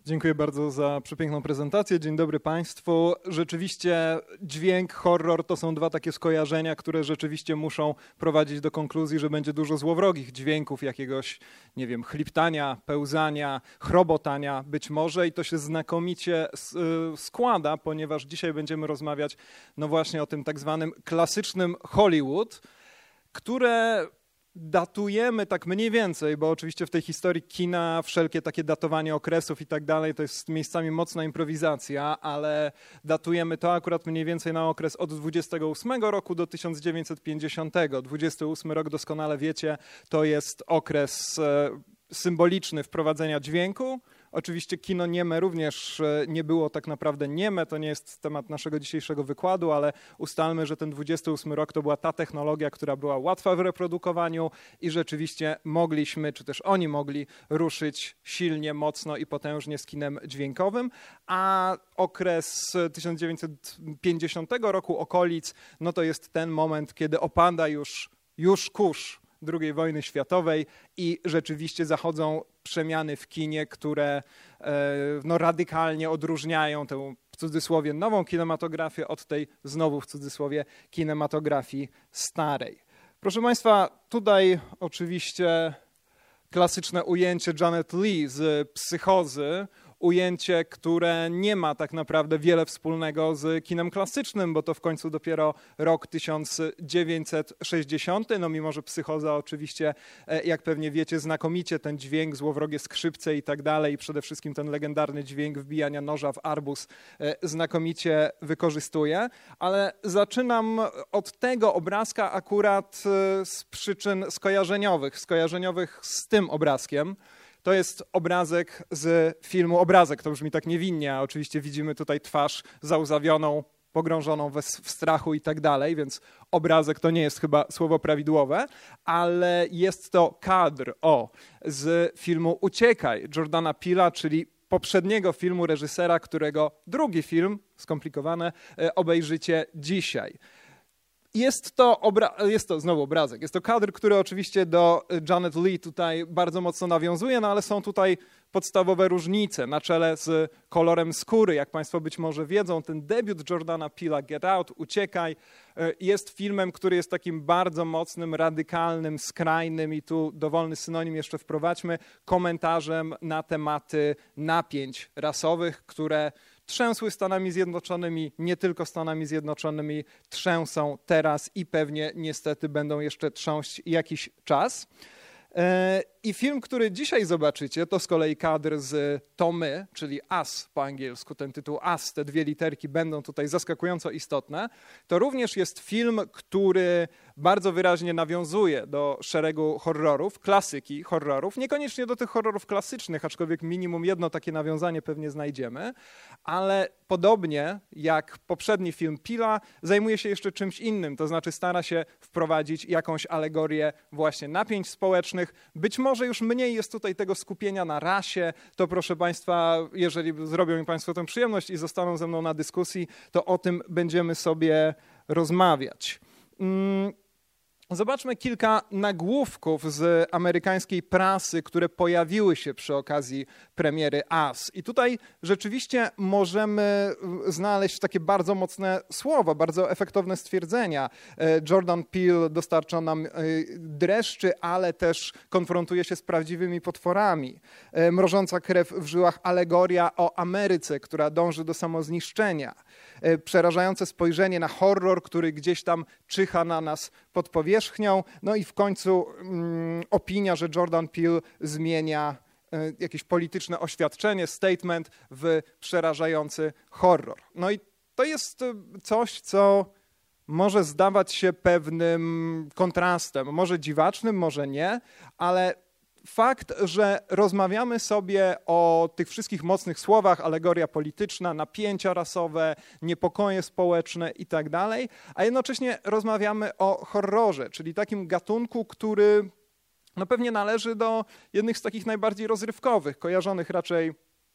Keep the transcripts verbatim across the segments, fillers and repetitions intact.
Dziękuję bardzo za przepiękną prezentację. Dzień dobry Państwu. Rzeczywiście dźwięk, horror to są dwa takie skojarzenia, które rzeczywiście muszą prowadzić do konkluzji, że będzie dużo złowrogich dźwięków, jakiegoś, nie wiem, chliptania, pełzania, chrobotania być może i to się znakomicie składa, ponieważ dzisiaj będziemy rozmawiać no właśnie o tym tak zwanym klasycznym Hollywood, które datujemy tak mniej więcej, bo oczywiście w tej historii kina wszelkie takie datowanie okresów i tak dalej to jest miejscami mocna improwizacja, ale datujemy to akurat mniej więcej na okres od dwudziestego ósmego roku do tysiąc dziewięćset pięćdziesiątego. dwudziesty ósmy rok, doskonale wiecie, to jest okres symboliczny wprowadzenia dźwięku. Oczywiście kino nieme również nie było tak naprawdę nieme, to nie jest temat naszego dzisiejszego wykładu, ale ustalmy, że ten dwudziesty ósmy rok to była ta technologia, która była łatwa w reprodukowaniu i rzeczywiście mogliśmy, czy też oni mogli ruszyć silnie, mocno i potężnie z kinem dźwiękowym, a okres tysiąc dziewięćset pięćdziesiątego roku, okolic, no to jest ten moment, kiedy opada już, już kurz drugiej wojny światowej i rzeczywiście zachodzą przemiany w kinie, które no, radykalnie odróżniają tę w cudzysłowie nową kinematografię od tej znowu w cudzysłowie kinematografii starej. Proszę Państwa, tutaj oczywiście klasyczne ujęcie Janet Leigh z Psychozy, ujęcie, które nie ma tak naprawdę wiele wspólnego z kinem klasycznym, bo to w końcu dopiero rok tysiąc dziewięćset sześćdziesiąty, no mimo że Psychoza oczywiście, jak pewnie wiecie, znakomicie ten dźwięk, złowrogie skrzypce i tak dalej, i przede wszystkim ten legendarny dźwięk wbijania noża w arbuz znakomicie wykorzystuje, ale zaczynam od tego obrazka akurat z przyczyn skojarzeniowych, skojarzeniowych z tym obrazkiem. To jest obrazek z filmu, obrazek to brzmi tak niewinnie, a oczywiście widzimy tutaj twarz załzawioną, pogrążoną w strachu i tak dalej, więc obrazek to nie jest chyba słowo prawidłowe, ale jest to kadr o, z filmu Uciekaj Jordana Peela, czyli poprzedniego filmu reżysera, którego drugi film, skomplikowane, obejrzycie dzisiaj. Jest to, jest to znowu obrazek, jest to kadr, który oczywiście do Janet Leigh tutaj bardzo mocno nawiązuje, no ale są tutaj podstawowe różnice na czele z kolorem skóry. Jak Państwo być może wiedzą, ten debiut Jordana Peela, Get Out, Uciekaj, jest filmem, który jest takim bardzo mocnym, radykalnym, skrajnym i tu dowolny synonim jeszcze wprowadźmy, komentarzem na tematy napięć rasowych, które trzęsły Stanami Zjednoczonymi, nie tylko Stanami Zjednoczonymi, trzęsą teraz i pewnie niestety będą jeszcze trząść jakiś czas. I film, który dzisiaj zobaczycie, to z kolei kadr z To My, czyli Us po angielsku, ten tytuł Us, te dwie literki będą tutaj zaskakująco istotne. To również jest film, który bardzo wyraźnie nawiązuje do szeregu horrorów, klasyki horrorów, niekoniecznie do tych horrorów klasycznych, aczkolwiek minimum jedno takie nawiązanie pewnie znajdziemy, ale podobnie jak poprzedni film Peela zajmuje się jeszcze czymś innym, to znaczy stara się wprowadzić jakąś alegorię właśnie napięć społecznych. Być może już mniej jest tutaj tego skupienia na rasie, to proszę Państwa, jeżeli zrobią mi Państwo tę przyjemność i zostaną ze mną na dyskusji, to o tym będziemy sobie rozmawiać. Mm. Zobaczmy kilka nagłówków z amerykańskiej prasy, które pojawiły się przy okazji premiery Us. I tutaj rzeczywiście możemy znaleźć takie bardzo mocne słowa, bardzo efektowne stwierdzenia. Jordan Peele dostarcza nam dreszczy, ale też konfrontuje się z prawdziwymi potworami. Mrożąca krew w żyłach alegoria o Ameryce, która dąży do samozniszczenia. Przerażające spojrzenie na horror, który gdzieś tam czyha na nas pod powierzchnią. No i w końcu mm, opinia, że Jordan Peele zmienia y, jakieś polityczne oświadczenie, statement w przerażający horror. No i to jest coś, co może zdawać się pewnym kontrastem, może dziwacznym, może nie, ale fakt, że rozmawiamy sobie o tych wszystkich mocnych słowach, alegoria polityczna, napięcia rasowe, niepokoje społeczne i tak dalej, a jednocześnie rozmawiamy o horrorze, czyli takim gatunku, który no pewnie należy do jednych z takich najbardziej rozrywkowych, kojarzonych raczej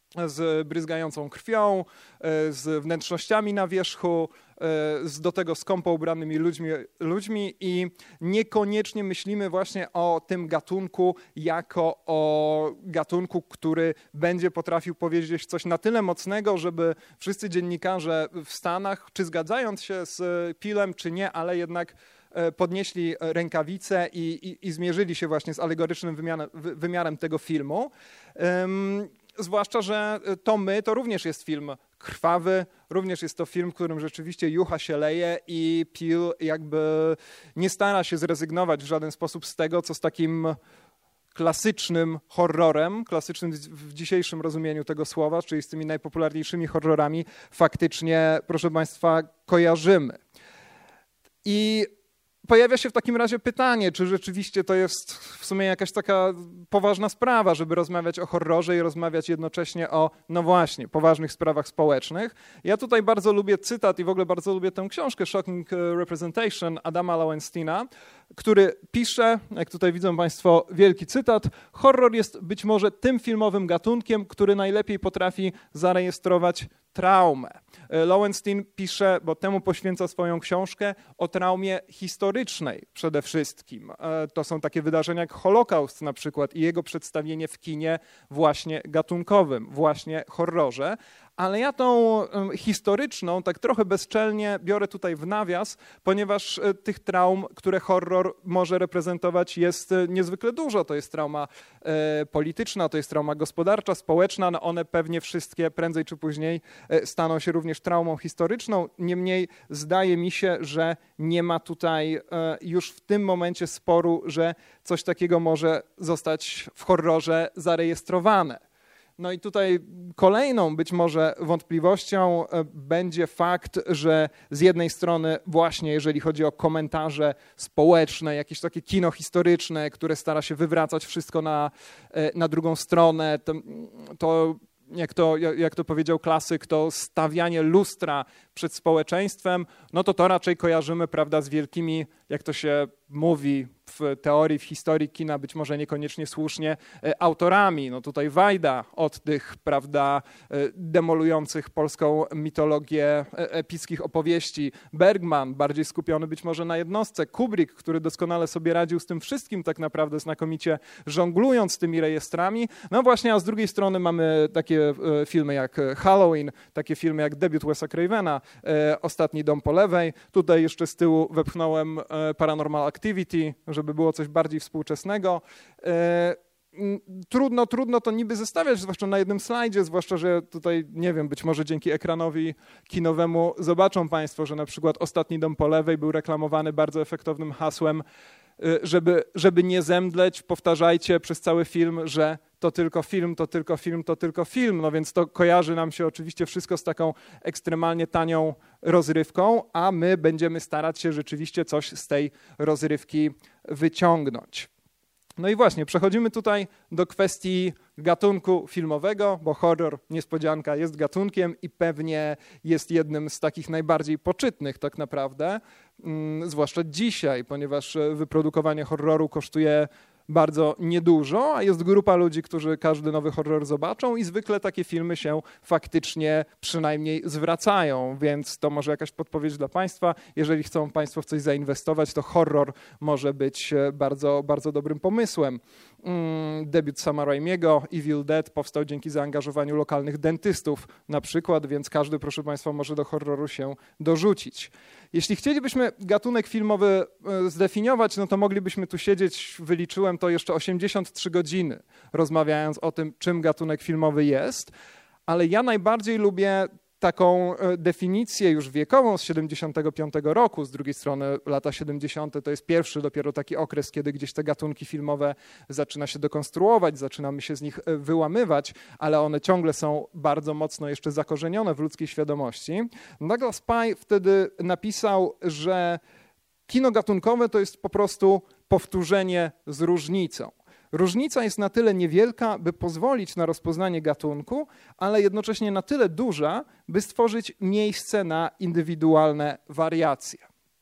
z bryzgającą krwią, z wnętrznościami na wierzchu, z do tego skąpo ubranymi ludźmi, ludźmi i niekoniecznie myślimy właśnie o tym gatunku jako o gatunku, który będzie potrafił powiedzieć coś na tyle mocnego, żeby wszyscy dziennikarze w Stanach, czy zgadzając się z Peelem, czy nie, ale jednak podnieśli rękawice i, i, i zmierzyli się właśnie z alegorycznym wymiarem, wymiarem tego filmu. Um, Zwłaszcza, że To my to również jest film krwawy, również jest to film, w którym rzeczywiście jucha się leje i Peel jakby nie stara się zrezygnować w żaden sposób z tego, co z takim klasycznym horrorem, klasycznym w dzisiejszym rozumieniu tego słowa, czyli z tymi najpopularniejszymi horrorami faktycznie, proszę Państwa, kojarzymy. I pojawia się w takim razie pytanie, czy rzeczywiście to jest w sumie jakaś taka poważna sprawa, żeby rozmawiać o horrorze i rozmawiać jednocześnie o, no właśnie, poważnych sprawach społecznych. Ja tutaj bardzo lubię cytat i w ogóle bardzo lubię tę książkę Shocking Representation Adama Lowensteina, który pisze, jak tutaj widzą Państwo, wielki cytat: horror jest być może tym filmowym gatunkiem, który najlepiej potrafi zarejestrować traumę. Lowenstein pisze, bo temu poświęca swoją książkę, o traumie historycznej przede wszystkim. To są takie wydarzenia jak Holokaust na przykład i jego przedstawienie w kinie właśnie gatunkowym, właśnie horrorze. Ale ja tą historyczną tak trochę bezczelnie biorę tutaj w nawias, ponieważ tych traum, które horror może reprezentować, jest niezwykle dużo. To jest trauma e, polityczna, to jest trauma gospodarcza, społeczna. No one pewnie wszystkie prędzej czy później staną się również traumą historyczną. Niemniej zdaje mi się, że nie ma tutaj e, już w tym momencie sporu, że coś takiego może zostać w horrorze zarejestrowane. No i tutaj kolejną być może wątpliwością będzie fakt, że z jednej strony właśnie jeżeli chodzi o komentarze społeczne, jakieś takie kino historyczne, które stara się wywracać wszystko na, na drugą stronę, to, to jak to, jak to powiedział klasyk, to stawianie lustra przed społeczeństwem, no to to raczej kojarzymy, prawda, z wielkimi, jak to się mówi w teorii, w historii kina, być może niekoniecznie słusznie, autorami. No tutaj Wajda od tych, prawda, demolujących polską mitologię epickich opowieści, Bergman, bardziej skupiony być może na jednostce, Kubrick, który doskonale sobie radził z tym wszystkim tak naprawdę znakomicie, żonglując tymi rejestrami. No właśnie, a z drugiej strony mamy takie filmy jak Halloween, takie filmy jak debiut Wesa Cravena, Ostatni dom po lewej. Tutaj jeszcze z tyłu wepchnąłem Paranormal Activity, żeby było coś bardziej współczesnego. Trudno, trudno to niby zestawiać, zwłaszcza na jednym slajdzie, zwłaszcza, że tutaj, nie wiem, być może dzięki ekranowi kinowemu zobaczą Państwo, że na przykład Ostatni dom po lewej był reklamowany bardzo efektownym hasłem, żeby, żeby nie zemdleć, powtarzajcie przez cały film, że to tylko film, to tylko film, to tylko film. No więc to kojarzy nam się oczywiście wszystko z taką ekstremalnie tanią rozrywką, a my będziemy starać się rzeczywiście coś z tej rozrywki wyciągnąć. No i właśnie, przechodzimy tutaj do kwestii gatunku filmowego, bo horror, niespodzianka, jest gatunkiem i pewnie jest jednym z takich najbardziej poczytnych tak naprawdę, zwłaszcza dzisiaj, ponieważ wyprodukowanie horroru kosztuje bardzo niedużo, a jest grupa ludzi, którzy każdy nowy horror zobaczą i zwykle takie filmy się faktycznie przynajmniej zwracają, więc to może jakaś podpowiedź dla Państwa. Jeżeli chcą Państwo w coś zainwestować, to horror może być bardzo, bardzo dobrym pomysłem. Debiut Sama Raimiego, Evil Dead, powstał dzięki zaangażowaniu lokalnych dentystów na przykład, więc każdy, proszę Państwa, może do horroru się dorzucić. Jeśli chcielibyśmy gatunek filmowy zdefiniować, no to moglibyśmy tu siedzieć, wyliczyłem to jeszcze osiemdziesiąt trzy godziny, rozmawiając o tym, czym gatunek filmowy jest, ale ja najbardziej lubię taką definicję już wiekową z siedemdziesiątego piątego roku, z drugiej strony lata siedemdziesiąte to jest pierwszy dopiero taki okres, kiedy gdzieś te gatunki filmowe zaczyna się dekonstruować, zaczynamy się z nich wyłamywać, ale one ciągle są bardzo mocno jeszcze zakorzenione w ludzkiej świadomości. Douglas Pye wtedy napisał, że kino gatunkowe to jest po prostu powtórzenie z różnicą. Różnica jest na tyle niewielka, by pozwolić na rozpoznanie gatunku, ale jednocześnie na tyle duża, by stworzyć miejsce na indywidualne wariacje.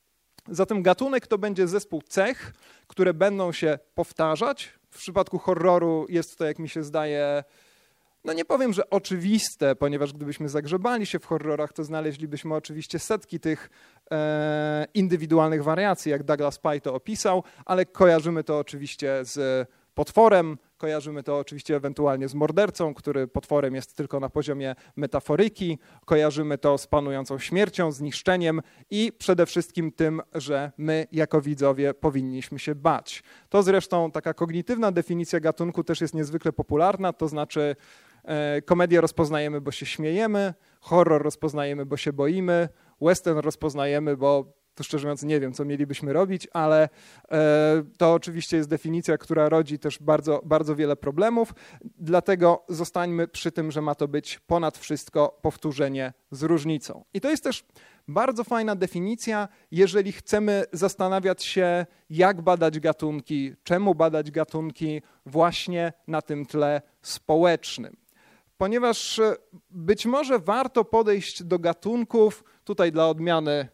Zatem gatunek to będzie zespół cech, które będą się powtarzać. W przypadku horroru jest to, jak mi się zdaje, no nie powiem, że oczywiste, ponieważ gdybyśmy zagrzebali się w horrorach, to znaleźlibyśmy oczywiście setki tych e, indywidualnych wariacji, jak Douglas Pye to opisał, ale kojarzymy to oczywiście z potworem, kojarzymy to oczywiście ewentualnie z mordercą, który potworem jest tylko na poziomie metaforyki, kojarzymy to z panującą śmiercią, zniszczeniem i przede wszystkim tym, że my jako widzowie powinniśmy się bać. To zresztą taka kognitywna definicja gatunku też jest niezwykle popularna, to znaczy e, komedię rozpoznajemy, bo się śmiejemy, horror rozpoznajemy, bo się boimy, western rozpoznajemy, bo to szczerze mówiąc nie wiem, co mielibyśmy robić, ale e, to oczywiście jest definicja, która rodzi też bardzo, bardzo wiele problemów, dlatego zostańmy przy tym, że ma to być ponad wszystko powtórzenie z różnicą. I to jest też bardzo fajna definicja, jeżeli chcemy zastanawiać się, jak badać gatunki, czemu badać gatunki właśnie na tym tle społecznym. Ponieważ być może warto podejść do gatunków, tutaj dla odmiany,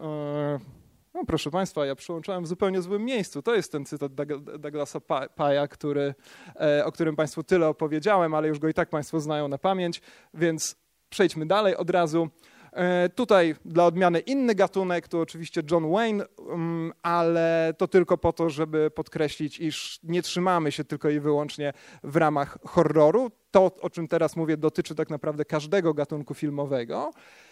no proszę Państwa, ja przyłączałem w zupełnie złym miejscu. To jest ten cytat Douglasa Pye'a, który, o którym Państwu tyle opowiedziałem, ale już go i tak Państwo znają na pamięć, więc przejdźmy dalej od razu. Tutaj dla odmiany inny gatunek, to oczywiście John Wayne, ale to tylko po to, żeby podkreślić, iż nie trzymamy się tylko i wyłącznie w ramach horroru. To, o czym teraz mówię, dotyczy tak naprawdę każdego gatunku filmowego.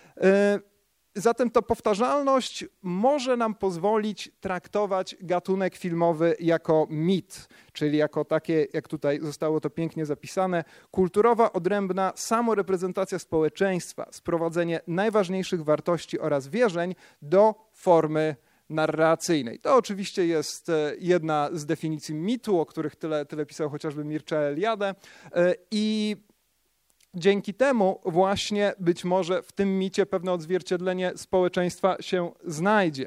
Zatem ta powtarzalność może nam pozwolić traktować gatunek filmowy jako mit, czyli jako takie, jak tutaj zostało to pięknie zapisane, kulturowa, odrębna samoreprezentacja społeczeństwa, sprowadzenie najważniejszych wartości oraz wierzeń do formy narracyjnej. To oczywiście jest jedna z definicji mitu, o których tyle, tyle pisał chociażby Mircea Eliade i dzięki temu właśnie być może w tym micie pewne odzwierciedlenie społeczeństwa się znajdzie.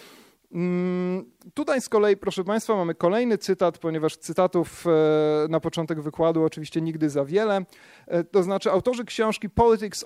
Tutaj z kolei, proszę Państwa, mamy kolejny cytat, ponieważ cytatów na początek wykładu oczywiście nigdy za wiele. To znaczy autorzy książki Politics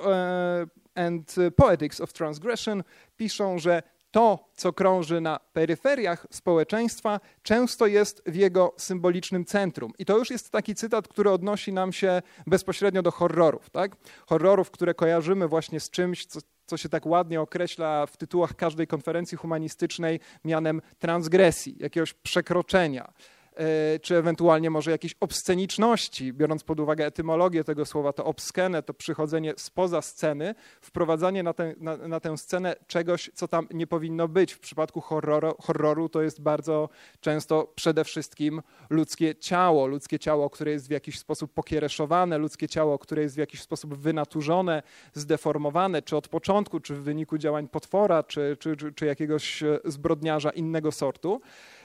and Poetics of Transgression piszą, że to, co krąży na peryferiach społeczeństwa, często jest w jego symbolicznym centrum. I to już jest taki cytat, który odnosi nam się bezpośrednio do horrorów, tak? Horrorów, które kojarzymy właśnie z czymś, co, co się tak ładnie określa w tytułach każdej konferencji humanistycznej mianem transgresji, jakiegoś przekroczenia, czy ewentualnie może jakiejś obsceniczności, biorąc pod uwagę etymologię tego słowa, to obscene, to przychodzenie spoza sceny, wprowadzanie na tę, na, na tę scenę czegoś, co tam nie powinno być. W przypadku horroru, horroru to jest bardzo często przede wszystkim ludzkie ciało, ludzkie ciało, które jest w jakiś sposób pokiereszowane, ludzkie ciało, które jest w jakiś sposób wynaturzone, zdeformowane, czy od początku, czy w wyniku działań potwora, czy, czy, czy, czy jakiegoś zbrodniarza innego sortu,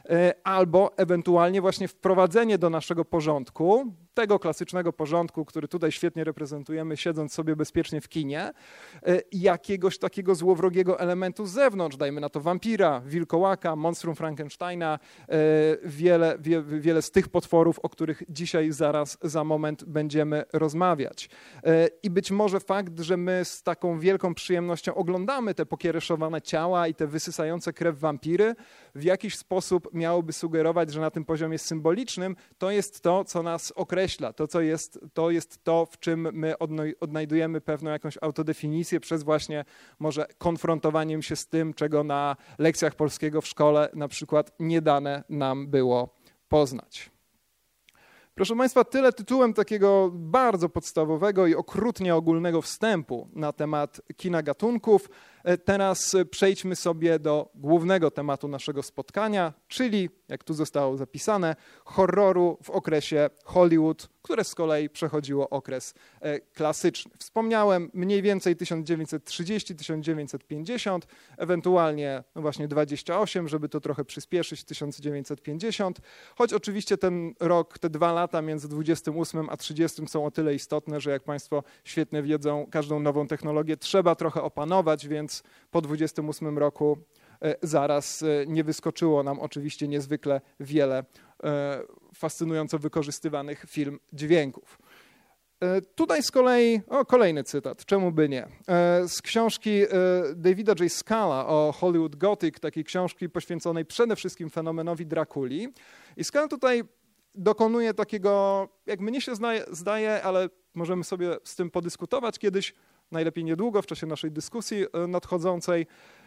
albo ewentualnie właśnie wprowadzenie do naszego porządku, tego klasycznego porządku, który tutaj świetnie reprezentujemy, siedząc sobie bezpiecznie w kinie, jakiegoś takiego złowrogiego elementu z zewnątrz, dajmy na to wampira, wilkołaka, monstrum Frankensteina, wiele, wie, wiele z tych potworów, o których dzisiaj zaraz za moment będziemy rozmawiać. I być może fakt, że my z taką wielką przyjemnością oglądamy te pokiereszowane ciała i te wysysające krew wampiry, w jakiś sposób miałoby sugerować, że na tym poziomie symbolicznym to jest to, co nas określa, to, co jest, to jest to, w czym my odnajdujemy pewną jakąś autodefinicję przez właśnie może konfrontowaniem się z tym, czego na lekcjach polskiego w szkole na przykład nie dane nam było poznać. Proszę Państwa, tyle tytułem takiego bardzo podstawowego i okrutnie ogólnego wstępu na temat kina gatunków. Teraz przejdźmy sobie do głównego tematu naszego spotkania, czyli, jak tu zostało zapisane, horroru w okresie Hollywood, które z kolei przechodziło okres klasyczny. Wspomniałem mniej więcej tysiąc dziewięćset trzydziesty do tysiąc dziewięćset pięćdziesiątego, ewentualnie no właśnie dwadzieścia osiem, żeby to trochę przyspieszyć, tysiąc dziewięćset pięćdziesiąty, choć oczywiście ten rok, te dwa lata między dwudziestym ósmym a trzydziestym są o tyle istotne, że jak Państwo świetnie wiedzą, każdą nową technologię trzeba trochę opanować, więc po dwudziestym ósmym roku zaraz nie wyskoczyło nam oczywiście niezwykle wiele fascynująco wykorzystywanych film dźwięków. Tutaj z kolei, o kolejny cytat, czemu by nie, z książki Davida J. Scala o Hollywood Gothic, takiej książki poświęconej przede wszystkim fenomenowi Drakuli. I Scala tutaj dokonuje takiego, jak mnie się zdaje, ale możemy sobie z tym podyskutować kiedyś, najlepiej niedługo w czasie naszej dyskusji nadchodzącej.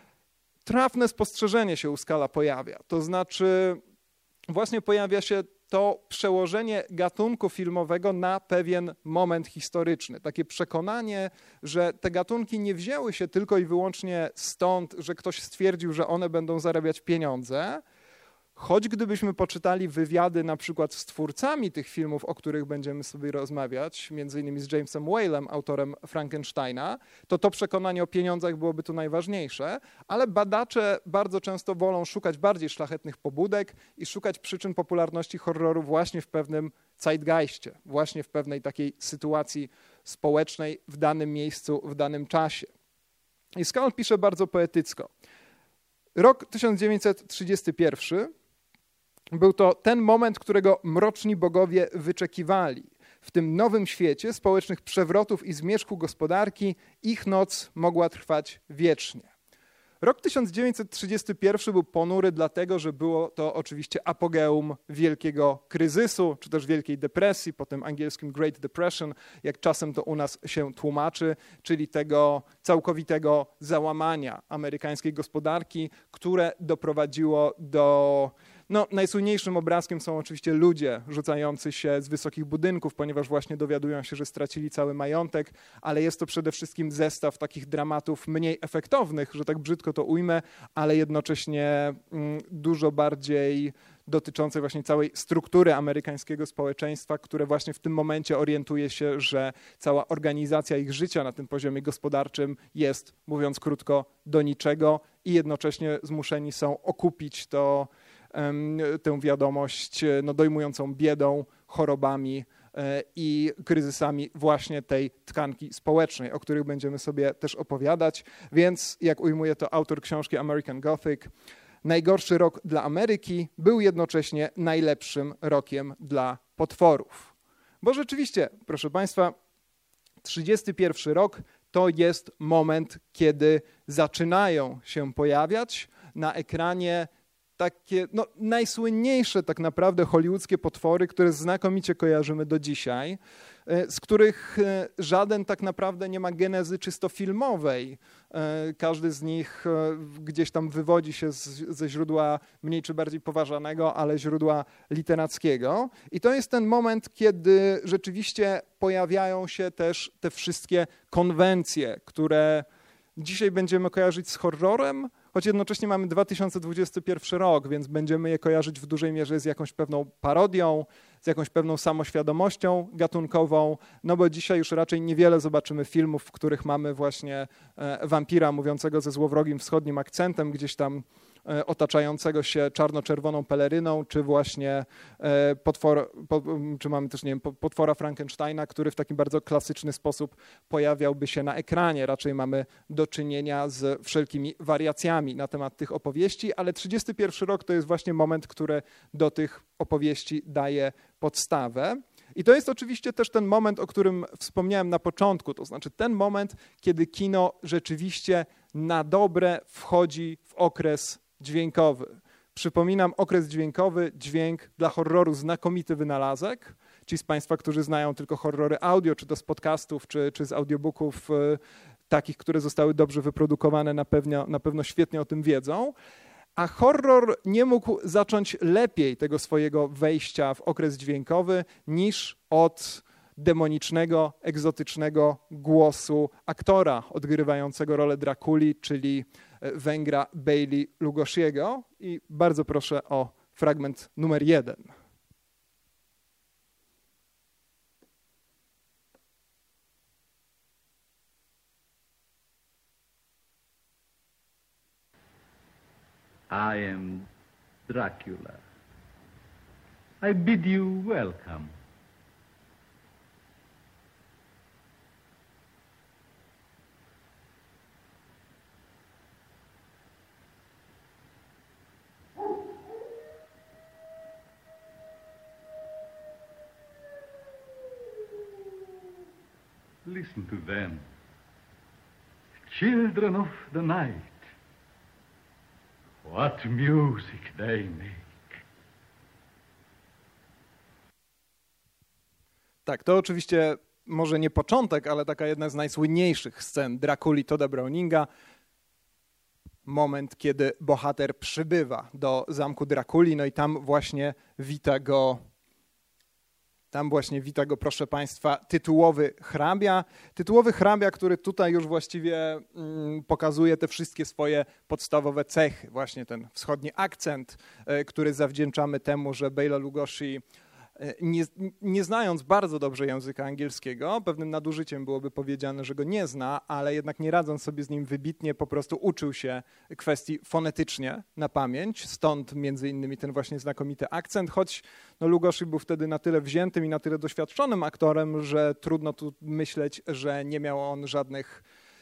Trafne spostrzeżenie się u Scala pojawia, to znaczy właśnie pojawia się to przełożenie gatunku filmowego na pewien moment historyczny. Takie przekonanie, że te gatunki nie wzięły się tylko i wyłącznie stąd, że ktoś stwierdził, że one będą zarabiać pieniądze, choć gdybyśmy poczytali wywiady na przykład z twórcami tych filmów, o których będziemy sobie rozmawiać, między innymi z Jamesem Whalem, autorem Frankensteina, to to przekonanie o pieniądzach byłoby tu najważniejsze, ale badacze bardzo często wolą szukać bardziej szlachetnych pobudek i szukać przyczyn popularności horroru właśnie w pewnym zeitgeistie, właśnie w pewnej takiej sytuacji społecznej w danym miejscu, w danym czasie. I Scala pisze bardzo poetycko. Rok tysiąc dziewięćset trzydziesty pierwszy był to ten moment, którego mroczni bogowie wyczekiwali. W tym nowym świecie społecznych przewrotów i zmierzchu gospodarki ich noc mogła trwać wiecznie. Rok tysiąc dziewięćset trzydziesty pierwszy był ponury dlatego, że było to oczywiście apogeum wielkiego kryzysu, czy też wielkiej depresji, po tym angielskim Great Depression, jak czasem to u nas się tłumaczy, czyli tego całkowitego załamania amerykańskiej gospodarki, które doprowadziło do... No, najsłynniejszym obrazkiem są oczywiście ludzie rzucający się z wysokich budynków, ponieważ właśnie dowiadują się, że stracili cały majątek, ale jest to przede wszystkim zestaw takich dramatów mniej efektownych, że tak brzydko to ujmę, ale jednocześnie mm, dużo bardziej dotyczącej właśnie całej struktury amerykańskiego społeczeństwa, które właśnie w tym momencie orientuje się, że cała organizacja ich życia na tym poziomie gospodarczym jest, mówiąc krótko, do niczego i jednocześnie zmuszeni są okupić to tę wiadomość no, dojmującą biedą, chorobami i kryzysami właśnie tej tkanki społecznej, o których będziemy sobie też opowiadać. Więc, jak ujmuje to autor książki American Gothic, najgorszy rok dla Ameryki był jednocześnie najlepszym rokiem dla potworów. Bo rzeczywiście, proszę Państwa, trzydziesty pierwszy rok to jest moment, kiedy zaczynają się pojawiać na ekranie takie no, najsłynniejsze tak naprawdę hollywoodzkie potwory, które znakomicie kojarzymy do dzisiaj, z których żaden tak naprawdę nie ma genezy czysto filmowej. Każdy z nich gdzieś tam wywodzi się z, ze źródła mniej czy bardziej poważanego, ale źródła literackiego. I to jest ten moment, kiedy rzeczywiście pojawiają się też te wszystkie konwencje, które dzisiaj będziemy kojarzyć z horrorem, choć jednocześnie mamy dwa tysiące dwudziesty pierwszy rok, więc będziemy je kojarzyć w dużej mierze z jakąś pewną parodią, z jakąś pewną samoświadomością gatunkową, no bo dzisiaj już raczej niewiele zobaczymy filmów, w których mamy właśnie wampira mówiącego ze złowrogim wschodnim akcentem, gdzieś tam otaczającego się czarno-czerwoną peleryną, czy właśnie potwor, czy mamy też, nie wiem, potwora Frankensteina, który w taki bardzo klasyczny sposób pojawiałby się na ekranie. Raczej mamy do czynienia z wszelkimi wariacjami na temat tych opowieści, ale trzydziesty pierwszy rok to jest właśnie moment, który do tych opowieści daje podstawę. I to jest oczywiście też ten moment, o którym wspomniałem na początku, to znaczy ten moment, kiedy kino rzeczywiście na dobre wchodzi w okres dźwiękowy. Przypominam, okres dźwiękowy, dźwięk dla horroru znakomity wynalazek. Ci z Państwa, którzy znają tylko horrory audio, czy to z podcastów, czy, czy z audiobooków takich, które zostały dobrze wyprodukowane, na pewno, na pewno świetnie o tym wiedzą. A horror nie mógł zacząć lepiej tego swojego wejścia w okres dźwiękowy niż od demonicznego, egzotycznego głosu aktora odgrywającego rolę Drakuli, czyli Węgra Bela Lugosiego. I bardzo proszę o fragment numer jeden. I am Dracula. I bid you welcome. Listen to them, children of the night. What music they make. Tak, to oczywiście może nie początek, ale taka jedna z najsłynniejszych scen Drakuli Todda Browninga. Moment, kiedy bohater przybywa do zamku Drakuli, no i tam właśnie wita go, tam właśnie wita go, proszę Państwa, tytułowy hrabia. Tytułowy hrabia, który tutaj już właściwie mm, pokazuje te wszystkie swoje podstawowe cechy. Właśnie ten wschodni akcent, y, który zawdzięczamy temu, że Bela Lugosi, Nie, nie znając bardzo dobrze języka angielskiego, pewnym nadużyciem byłoby powiedziane, że go nie zna, ale jednak nie radząc sobie z nim wybitnie, po prostu uczył się kwestii fonetycznie na pamięć, stąd między innymi ten właśnie znakomity akcent, choć no, Lugosi był wtedy na tyle wziętym i na tyle doświadczonym aktorem, że trudno tu myśleć, że nie miał on żadnych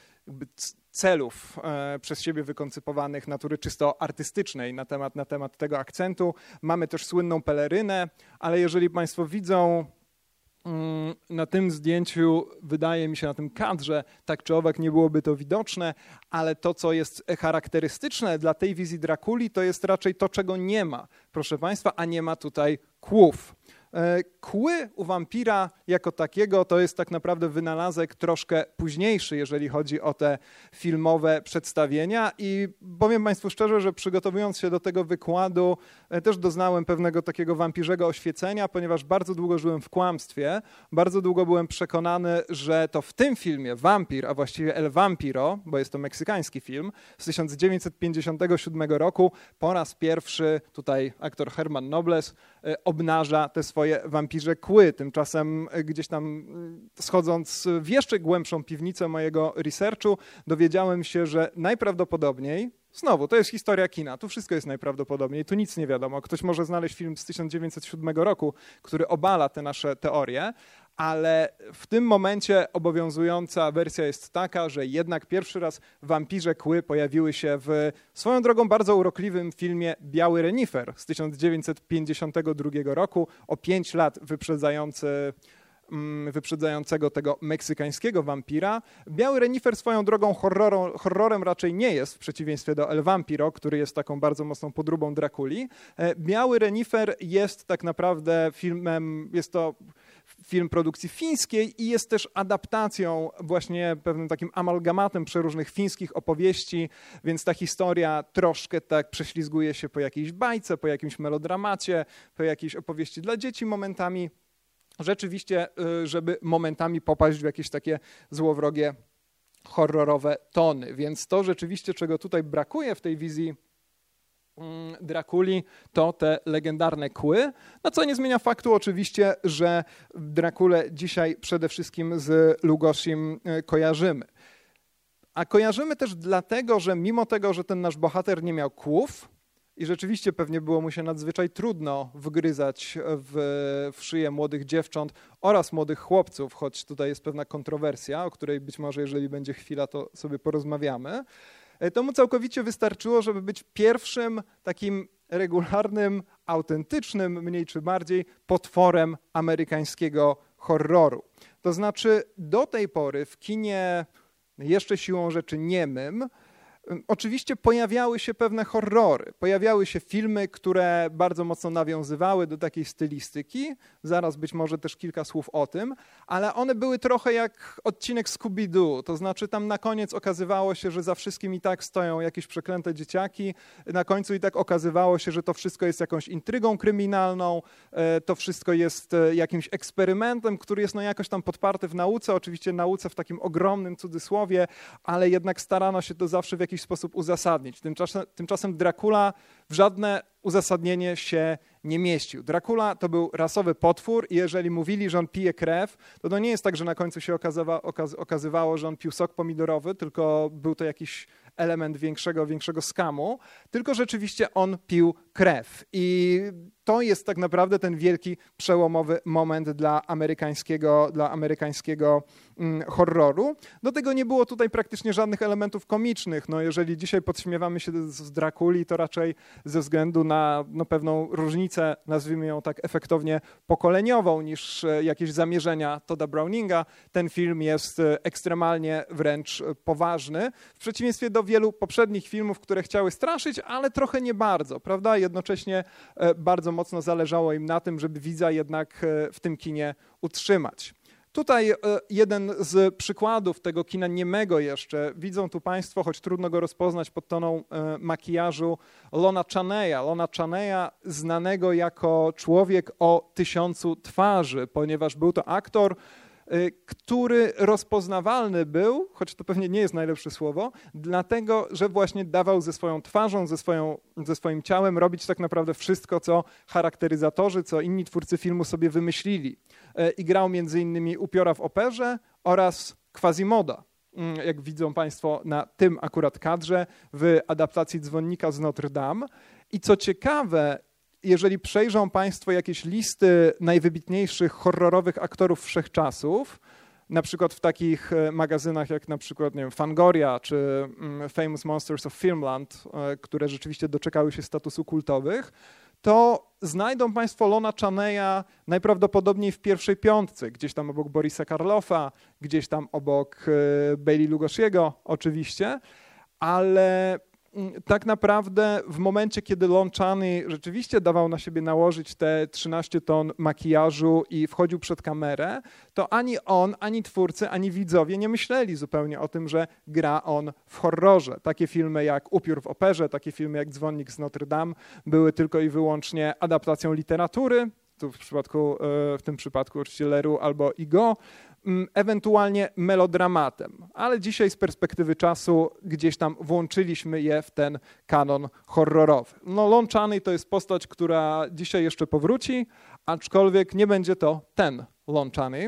celów e, przez siebie wykoncypowanych natury czysto artystycznej na temat, na temat tego akcentu. Mamy też słynną pelerynę, ale jeżeli Państwo widzą mm, na tym zdjęciu, wydaje mi się na tym kadrze, tak czy owak nie byłoby to widoczne, ale to, co jest charakterystyczne dla tej wizji Drakuli, to jest raczej to, czego nie ma, proszę Państwa, a nie ma tutaj kłów. Kły u wampira jako takiego to jest tak naprawdę wynalazek troszkę późniejszy, jeżeli chodzi o te filmowe przedstawienia i powiem Państwu szczerze, że przygotowując się do tego wykładu też doznałem pewnego takiego wampirzego oświecenia, ponieważ bardzo długo żyłem w kłamstwie, bardzo długo byłem przekonany, że to w tym filmie Wampir, a właściwie El Vampiro, bo jest to meksykański film z tysiąc dziewięćset pięćdziesiątego siódmego roku, po raz pierwszy tutaj aktor Herman Nobles obnaża te swoje wampirze kły. Tymczasem gdzieś tam schodząc w jeszcze głębszą piwnicę mojego researchu dowiedziałem się, że najprawdopodobniej, znowu, to jest historia kina, tu wszystko jest najprawdopodobniej, tu nic nie wiadomo. Ktoś może znaleźć film z tysiąc dziewięćset siódmego roku, który obala te nasze teorie, ale w tym momencie obowiązująca wersja jest taka, że jednak pierwszy raz wampirze kły pojawiły się w swoją drogą bardzo urokliwym filmie Biały renifer z tysiąc dziewięćset pięćdziesiątego drugiego roku, o pięć lat wyprzedzający wyprzedzającego tego meksykańskiego wampira. Biały renifer swoją drogą horrorą, horrorem raczej nie jest, w przeciwieństwie do El Vampiro, który jest taką bardzo mocną podróbą Drakuli. Biały renifer jest tak naprawdę filmem, jest to film produkcji fińskiej i jest też adaptacją, właśnie pewnym takim amalgamatem przeróżnych fińskich opowieści, więc ta historia troszkę tak prześlizguje się po jakiejś bajce, po jakimś melodramacie, po jakiejś opowieści dla dzieci momentami. Rzeczywiście, żeby momentami popaść w jakieś takie złowrogie, horrorowe tony. Więc to rzeczywiście, czego tutaj brakuje w tej wizji Drakuli, to te legendarne kły, no co nie zmienia faktu oczywiście, że Drakulę dzisiaj przede wszystkim z Lugosim kojarzymy. A kojarzymy też dlatego, że mimo tego, że ten nasz bohater nie miał kłów, i rzeczywiście pewnie było mu się nadzwyczaj trudno wgryzać w, w szyję młodych dziewcząt oraz młodych chłopców, choć tutaj jest pewna kontrowersja, o której być może, jeżeli będzie chwila, to sobie porozmawiamy. To mu całkowicie wystarczyło, żeby być pierwszym takim regularnym, autentycznym, mniej czy bardziej, potworem amerykańskiego horroru. To znaczy do tej pory w kinie jeszcze siłą rzeczy niemym oczywiście pojawiały się pewne horrory, pojawiały się filmy, które bardzo mocno nawiązywały do takiej stylistyki, zaraz być może też kilka słów o tym, ale one były trochę jak odcinek Scooby-Doo, to znaczy tam na koniec okazywało się, że za wszystkim i tak stoją jakieś przeklęte dzieciaki, na końcu i tak okazywało się, że to wszystko jest jakąś intrygą kryminalną, to wszystko jest jakimś eksperymentem, który jest no jakoś tam podparty w nauce, oczywiście nauce w takim ogromnym cudzysłowie, ale jednak starano się to zawsze w jakiś sposób uzasadnić. Tymczasem, tymczasem Dracula w żadne uzasadnienie się nie mieścił. Dracula to był rasowy potwór i jeżeli mówili, że on pije krew, to to nie jest tak, że na końcu się okazywa, okaz, okazywało, że on pił sok pomidorowy, tylko był to jakiś element większego, większego skamu, tylko rzeczywiście on pił krew. I to jest tak naprawdę ten wielki, przełomowy moment dla amerykańskiego, dla amerykańskiego mm, horroru. Do tego nie było tutaj praktycznie żadnych elementów komicznych. No, jeżeli dzisiaj podśmiewamy się z, z Drakuli, to raczej ze względu na no, pewną różnicę, nazwijmy ją tak efektownie pokoleniową, niż jakieś zamierzenia Todda Browninga. Ten film jest ekstremalnie wręcz poważny, w przeciwieństwie do wielu poprzednich filmów, które chciały straszyć, ale trochę nie bardzo, prawda? Jednocześnie bardzo mocno zależało im na tym, żeby widza jednak w tym kinie utrzymać. Tutaj e, jeden z przykładów tego kina niemego jeszcze, widzą tu Państwo, choć trudno go rozpoznać pod toną e, makijażu, Lona Chaneya. Lona Chaneya znanego jako człowiek o tysiącu twarzy, ponieważ był to aktor, który rozpoznawalny był, choć to pewnie nie jest najlepsze słowo, dlatego, że właśnie dawał ze swoją twarzą, ze, swoją, ze swoim ciałem robić tak naprawdę wszystko, co charakteryzatorzy, co inni twórcy filmu sobie wymyślili. I grał między innymi upiora w operze oraz Quasimoda, jak widzą Państwo na tym akurat kadrze w adaptacji Dzwonnika z Notre Dame. I co ciekawe, jeżeli przejrzą Państwo jakieś listy najwybitniejszych horrorowych aktorów wszechczasów, na przykład w takich magazynach jak na przykład nie wiem, Fangoria czy Famous Monsters of Filmland, które rzeczywiście doczekały się statusu kultowych, to znajdą Państwo Lona Chaneya najprawdopodobniej w pierwszej piątce, gdzieś tam obok Borisa Karloffa, gdzieś tam obok Bela Lugosiego oczywiście, ale tak naprawdę w momencie, kiedy Lon Chaney rzeczywiście dawał na siebie nałożyć te trzynaście ton makijażu i wchodził przed kamerę, to ani on, ani twórcy, ani widzowie nie myśleli zupełnie o tym, że gra on w horrorze. Takie filmy jak Upiór w operze, takie filmy jak Dzwonnik z Notre Dame były tylko i wyłącznie adaptacją literatury, tu w, przypadku, w tym przypadku oczywiście Leroux albo Igo, ewentualnie melodramatem, ale dzisiaj z perspektywy czasu gdzieś tam włączyliśmy je w ten kanon horrorowy. No Lon Chaney to jest postać, która dzisiaj jeszcze powróci, aczkolwiek nie będzie to ten Lon Chaney.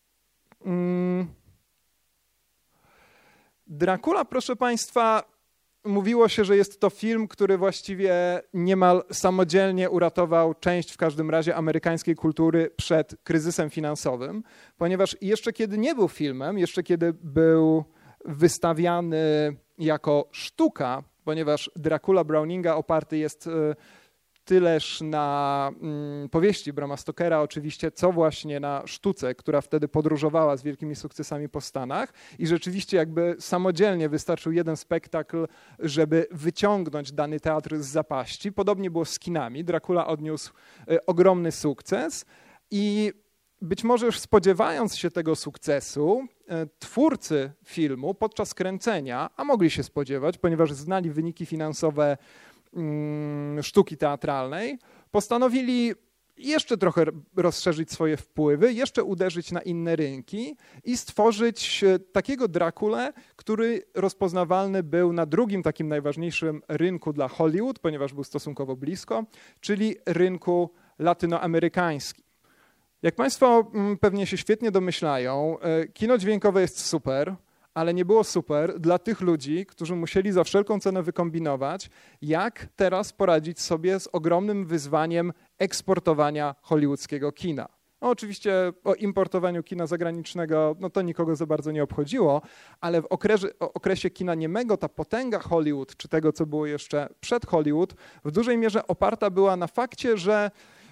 Dracula, proszę Państwa, mówiło się, że jest to film, który właściwie niemal samodzielnie uratował część w każdym razie amerykańskiej kultury przed kryzysem finansowym, ponieważ jeszcze kiedy nie był filmem, jeszcze kiedy był wystawiany jako sztuka, ponieważ Dracula Browninga oparty jest tyleż na mm, powieści Brama Stokera oczywiście, co właśnie na sztuce, która wtedy podróżowała z wielkimi sukcesami po Stanach i rzeczywiście jakby samodzielnie wystarczył jeden spektakl, żeby wyciągnąć dany teatr z zapaści. Podobnie było z kinami. Dracula odniósł y, ogromny sukces i być może już spodziewając się tego sukcesu, y, twórcy filmu podczas kręcenia, a mogli się spodziewać, ponieważ znali wyniki finansowe sztuki teatralnej, postanowili jeszcze trochę rozszerzyć swoje wpływy, jeszcze uderzyć na inne rynki i stworzyć takiego Draculę, który rozpoznawalny był na drugim takim najważniejszym rynku dla Hollywood, ponieważ był stosunkowo blisko, czyli rynku latynoamerykańskim. Jak Państwo pewnie się świetnie domyślają, kino dźwiękowe jest super, ale nie było super dla tych ludzi, którzy musieli za wszelką cenę wykombinować, jak teraz poradzić sobie z ogromnym wyzwaniem eksportowania hollywoodzkiego kina. No, oczywiście o importowaniu kina zagranicznego no to nikogo za bardzo nie obchodziło, ale w okresie, okresie kina niemego ta potęga Hollywood, czy tego, co było jeszcze przed Hollywood, w dużej mierze oparta była na fakcie, że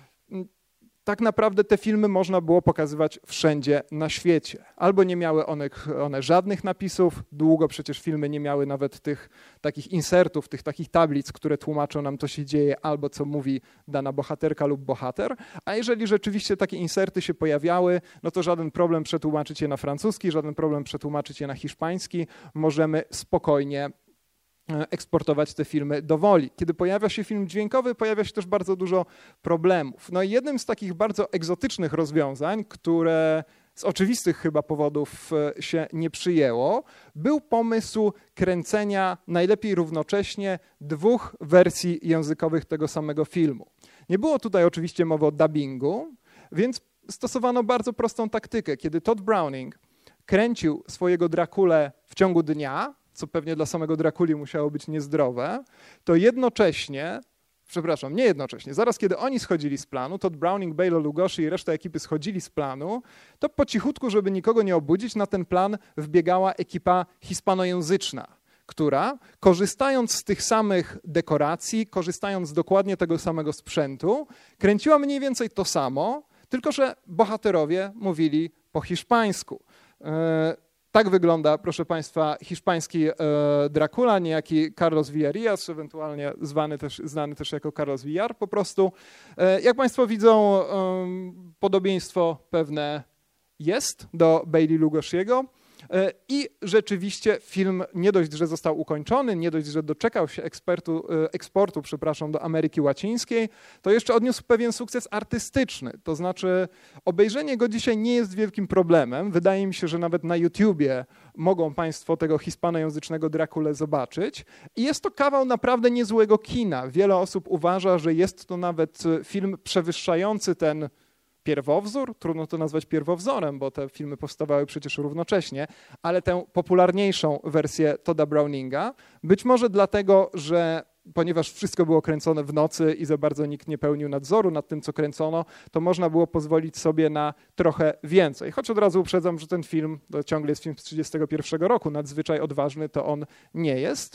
tak naprawdę te filmy można było pokazywać wszędzie na świecie. Albo nie miały one, one żadnych napisów, długo przecież filmy nie miały nawet tych takich insertów, tych takich tablic, które tłumaczą nam, co się dzieje, albo co mówi dana bohaterka lub bohater. A jeżeli rzeczywiście takie inserty się pojawiały, no to żaden problem przetłumaczyć je na francuski, żaden problem przetłumaczyć je na hiszpański. Możemy spokojnie eksportować te filmy do woli. Kiedy pojawia się film dźwiękowy, pojawia się też bardzo dużo problemów. No i jednym z takich bardzo egzotycznych rozwiązań, które z oczywistych chyba powodów się nie przyjęło, był pomysł kręcenia najlepiej równocześnie dwóch wersji językowych tego samego filmu. Nie było tutaj oczywiście mowy o dubbingu, więc stosowano bardzo prostą taktykę. Kiedy Todd Browning kręcił swojego Draculę w ciągu dnia, co pewnie dla samego Draculi musiało być niezdrowe, to jednocześnie, przepraszam, nie jednocześnie, zaraz kiedy oni schodzili z planu, Todd Browning, Bela Lugosi i reszta ekipy schodzili z planu, to po cichutku, żeby nikogo nie obudzić, na ten plan wbiegała ekipa hispanojęzyczna, która korzystając z tych samych dekoracji, korzystając z dokładnie tego samego sprzętu, kręciła mniej więcej to samo, tylko że bohaterowie mówili po hiszpańsku. Tak wygląda, proszę Państwa, hiszpański e, Dracula, niejaki Carlos Villarreal, ewentualnie zwany też, znany też jako Carlos Villar po prostu. E, jak Państwo widzą, e, podobieństwo pewne jest do Bailey Lugosiego. I rzeczywiście film nie dość, że został ukończony, nie dość, że doczekał się ekspertu, eksportu przepraszam, do Ameryki Łacińskiej, to jeszcze odniósł pewien sukces artystyczny. To znaczy obejrzenie go dzisiaj nie jest wielkim problemem. Wydaje mi się, że nawet na YouTubie mogą Państwo tego hispanojęzycznego Draculę zobaczyć. I jest to kawał naprawdę niezłego kina. Wiele osób uważa, że jest to nawet film przewyższający ten pierwowzór, trudno to nazwać pierwowzorem, bo te filmy powstawały przecież równocześnie, ale tę popularniejszą wersję Todda Browninga, być może dlatego, że ponieważ wszystko było kręcone w nocy i za bardzo nikt nie pełnił nadzoru nad tym, co kręcono, to można było pozwolić sobie na trochę więcej. Choć od razu uprzedzam, że ten film, to ciągle jest film z trzydziestego pierwszego roku, nadzwyczaj odważny to on nie jest.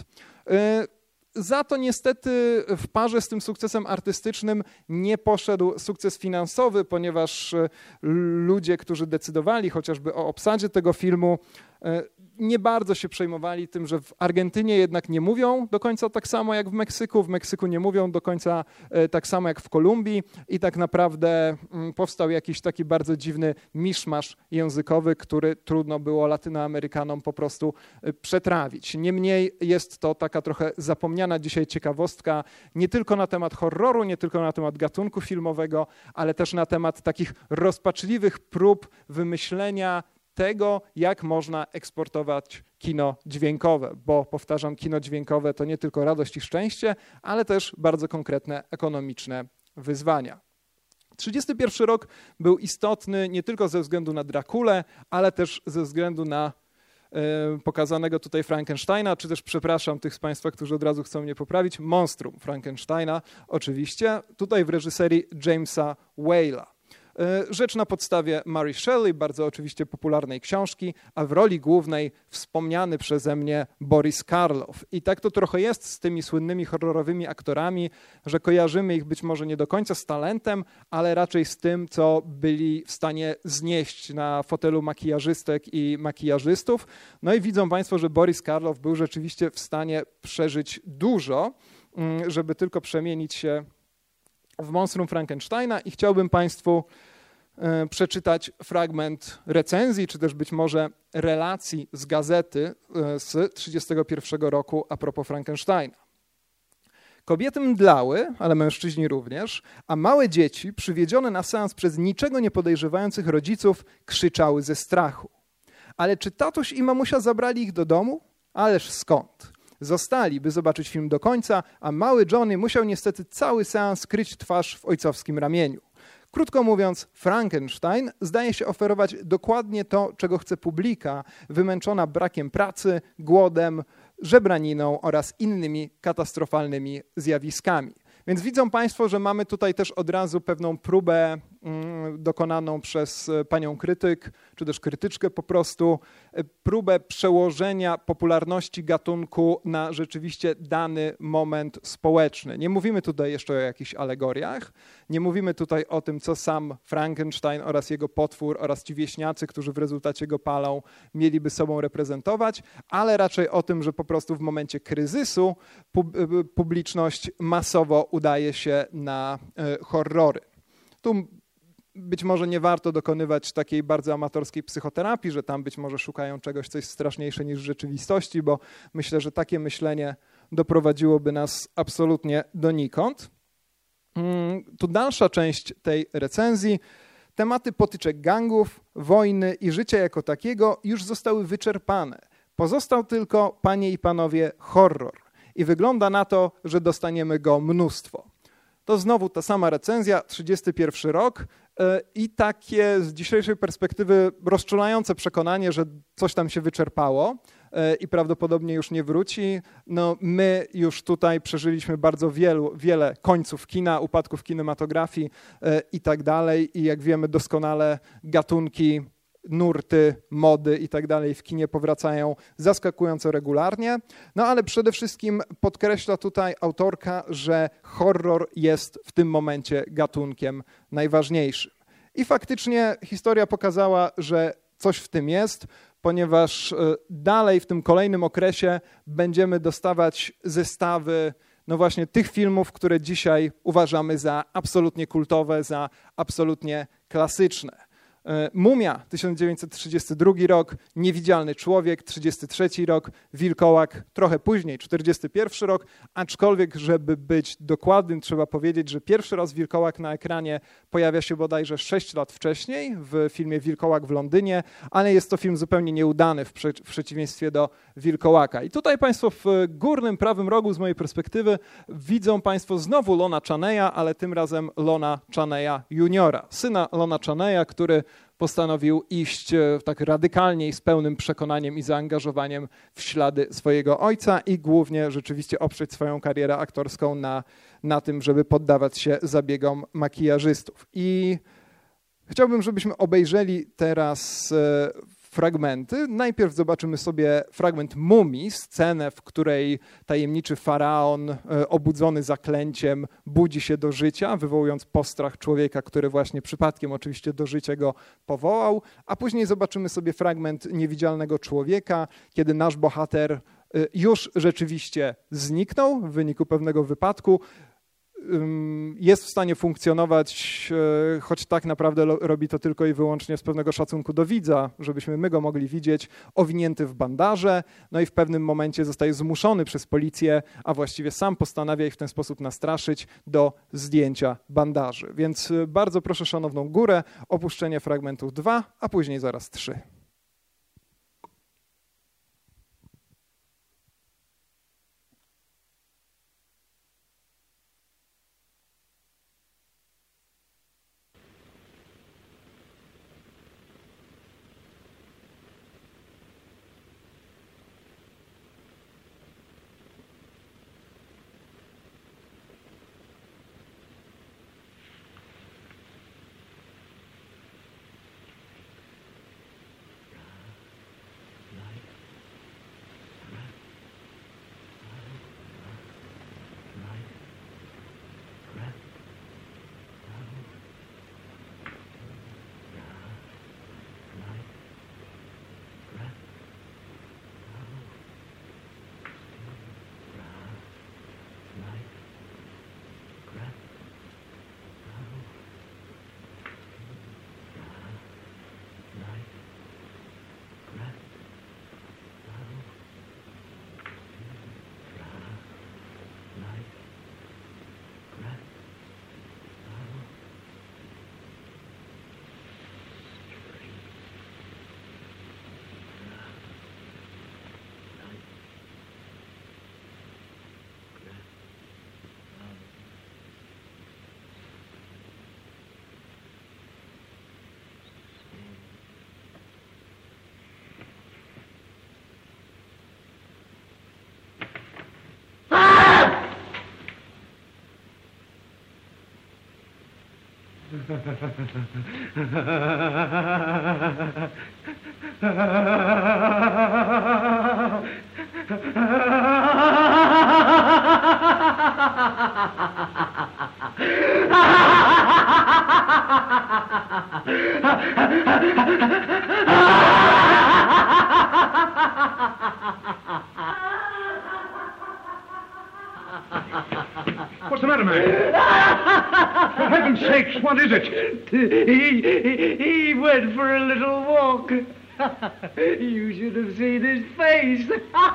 Za to niestety w parze z tym sukcesem artystycznym nie poszedł sukces finansowy, ponieważ ludzie, którzy decydowali chociażby o obsadzie tego filmu, nie bardzo się przejmowali tym, że w Argentynie jednak nie mówią do końca tak samo jak w Meksyku, w Meksyku nie mówią do końca tak samo jak w Kolumbii i tak naprawdę powstał jakiś taki bardzo dziwny miszmasz językowy, który trudno było Latynoamerykanom po prostu przetrawić. Niemniej jest to taka trochę zapomniana dzisiaj ciekawostka nie tylko na temat horroru, nie tylko na temat gatunku filmowego, ale też na temat takich rozpaczliwych prób wymyślenia tego, jak można eksportować kino dźwiękowe, bo powtarzam, kino dźwiękowe to nie tylko radość i szczęście, ale też bardzo konkretne ekonomiczne wyzwania. trzydziesty pierwszy rok był istotny nie tylko ze względu na Draculę, ale też ze względu na y, pokazanego tutaj Frankensteina, czy też, przepraszam tych z Państwa, którzy od razu chcą mnie poprawić, monstrum Frankensteina oczywiście, tutaj w reżyserii Jamesa Whale'a. Rzecz na podstawie Mary Shelley, bardzo oczywiście popularnej książki, a w roli głównej wspomniany przeze mnie Boris Karloff. I tak to trochę jest z tymi słynnymi horrorowymi aktorami, że kojarzymy ich być może nie do końca z talentem, ale raczej z tym, co byli w stanie znieść na fotelu makijażystek i makijażystów. No i widzą Państwo, że Boris Karloff był rzeczywiście w stanie przeżyć dużo, żeby tylko przemienić się w monstrum Frankensteina i chciałbym Państwu e, przeczytać fragment recenzji, czy też być może relacji z gazety e, z trzydziestego pierwszego roku a propos Frankensteina. Kobiety mdlały, ale mężczyźni również, a małe dzieci przywiedzione na seans przez niczego nie podejrzewających rodziców krzyczały ze strachu. Ale czy tatuś i mamusia zabrali ich do domu? Ależ skąd? Zostali, by zobaczyć film do końca, a mały Johnny musiał niestety cały seans skryć twarz w ojcowskim ramieniu. Krótko mówiąc, Frankenstein zdaje się oferować dokładnie to, czego chce publika, wymęczona brakiem pracy, głodem, żebraniną oraz innymi katastrofalnymi zjawiskami. Więc widzą Państwo, że mamy tutaj też od razu pewną próbę mm, dokonaną przez panią krytyk, czy też krytyczkę po prostu, próbę przełożenia popularności gatunku na rzeczywiście dany moment społeczny. Nie mówimy tutaj jeszcze o jakichś alegoriach, nie mówimy tutaj o tym, co sam Frankenstein oraz jego potwór oraz ci wieśniacy, którzy w rezultacie go palą, mieliby sobą reprezentować, ale raczej o tym, że po prostu w momencie kryzysu publiczność masowo udaje się na horrory. Tu być może nie warto dokonywać takiej bardzo amatorskiej psychoterapii, że tam być może szukają czegoś, coś straszniejsze niż w rzeczywistości, bo myślę, że takie myślenie doprowadziłoby nas absolutnie donikąd. Tu dalsza część tej recenzji. Tematy potyczek gangów, wojny i życia jako takiego już zostały wyczerpane. Pozostał tylko, panie i panowie, horror. I wygląda na to, że dostaniemy go mnóstwo. To znowu ta sama recenzja, trzydziesty pierwszy rok i takie z dzisiejszej perspektywy rozczulające przekonanie, że coś tam się wyczerpało i prawdopodobnie już nie wróci. No, my już tutaj przeżyliśmy bardzo wielu, wiele końców kina, upadków kinematografii i tak dalej i jak wiemy doskonale gatunki, nurty, mody i tak dalej w kinie powracają zaskakująco regularnie. No ale przede wszystkim podkreśla tutaj autorka, że horror jest w tym momencie gatunkiem najważniejszym. I faktycznie historia pokazała, że coś w tym jest, ponieważ dalej w tym kolejnym okresie będziemy dostawać zestawy no właśnie tych filmów, które dzisiaj uważamy za absolutnie kultowe, za absolutnie klasyczne. Mumia, tysiąc dziewięćset trzydziesty drugi rok, Niewidzialny człowiek, trzydziesty trzeci rok, Wilkołak trochę później, czterdziesty pierwszy rok, aczkolwiek, żeby być dokładnym, trzeba powiedzieć, że pierwszy raz Wilkołak na ekranie pojawia się bodajże sześć lat wcześniej w filmie Wilkołak w Londynie, ale jest to film zupełnie nieudany w, prze- w przeciwieństwie do Wilkołaka. I tutaj Państwo w górnym prawym rogu z mojej perspektywy widzą Państwo znowu Lona Chaneya, ale tym razem Lona Chaneya juniora, syna Lona Chaneya, który postanowił iść tak radykalnie i z pełnym przekonaniem i zaangażowaniem w ślady swojego ojca i głównie rzeczywiście oprzeć swoją karierę aktorską na, na tym, żeby poddawać się zabiegom makijażystów. I chciałbym, żebyśmy obejrzeli teraz fragmenty. Najpierw zobaczymy sobie fragment Mumii, scenę, w której tajemniczy faraon obudzony zaklęciem budzi się do życia, wywołując postrach człowieka, który właśnie przypadkiem oczywiście do życia go powołał, a później zobaczymy sobie fragment Niewidzialnego człowieka, kiedy nasz bohater już rzeczywiście zniknął w wyniku pewnego wypadku, jest w stanie funkcjonować, choć tak naprawdę robi to tylko i wyłącznie z pewnego szacunku do widza, żebyśmy my go mogli widzieć, owinięty w bandaże, no i w pewnym momencie zostaje zmuszony przez policję, a właściwie sam postanawia ich w ten sposób nastraszyć do zdjęcia bandaży. Więc bardzo proszę szanowną górę, opuszczenie fragmentów dwa, a później zaraz trzy. What's the matter, man? For heaven's sakes, what is it? He, he went for a little walk. You should have seen his face.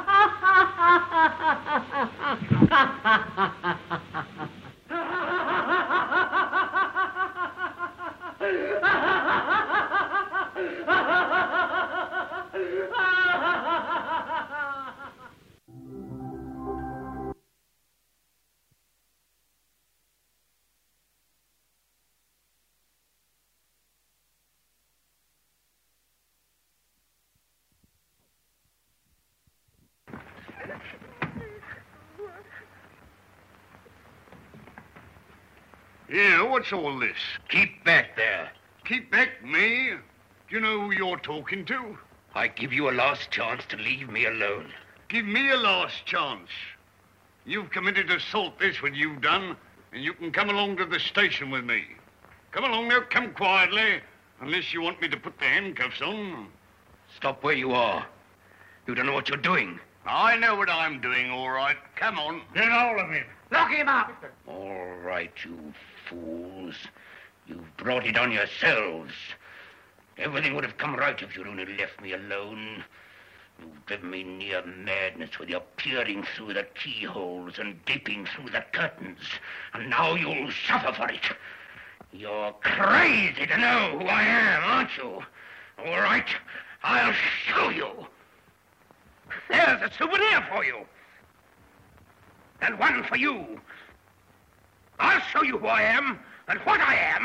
Yeah, what's all this? Keep back there. Keep back, me? Do you know who you're talking to? I give you a last chance to leave me alone. Give me a last chance. You've committed assault, this what you've done, and you can come along to the station with me. Come along now, come quietly, unless you want me to put the handcuffs on. Stop where you are. You don't know what you're doing. I know what I'm doing, all right. Come on. Get all of him. Lock him up. All right, you fools. You've brought it on yourselves. Everything would have come right if you'd only left me alone. You've driven me near madness with your peering through the keyholes and gaping through the curtains. And now you'll suffer for it. You're crazy to know who I am, aren't you? All right, I'll show you. There's a souvenir for you. And one for you. I'll show you who I am and what I am.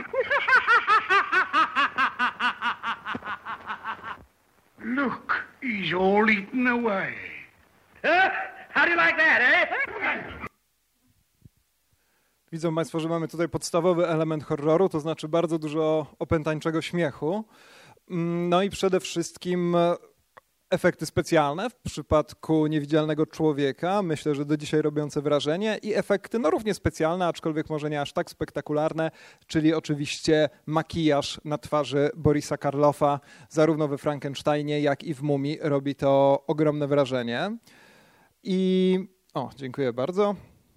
Look, he's all eaten away. Huh? How do you like that, eh? Widzą Państwo, że mamy tutaj podstawowy element horroru, to znaczy bardzo dużo opętańczego śmiechu. No i przede wszystkim efekty specjalne w przypadku Niewidzialnego Człowieka, myślę, że do dzisiaj robiące wrażenie, i efekty no równie specjalne, aczkolwiek może nie aż tak spektakularne, czyli oczywiście makijaż na twarzy Borisa Karloffa, zarówno we Frankensteinie, jak i w Mumii robi to ogromne wrażenie. I o, dziękuję bardzo.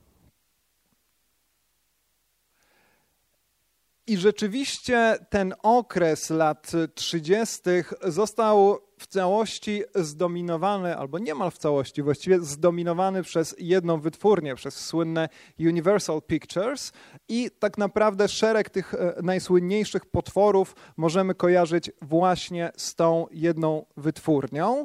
I rzeczywiście ten okres lat trzydziestych został w całości zdominowany, albo niemal w całości właściwie zdominowany przez jedną wytwórnię, przez słynne Universal Pictures, i tak naprawdę szereg tych najsłynniejszych potworów możemy kojarzyć właśnie z tą jedną wytwórnią.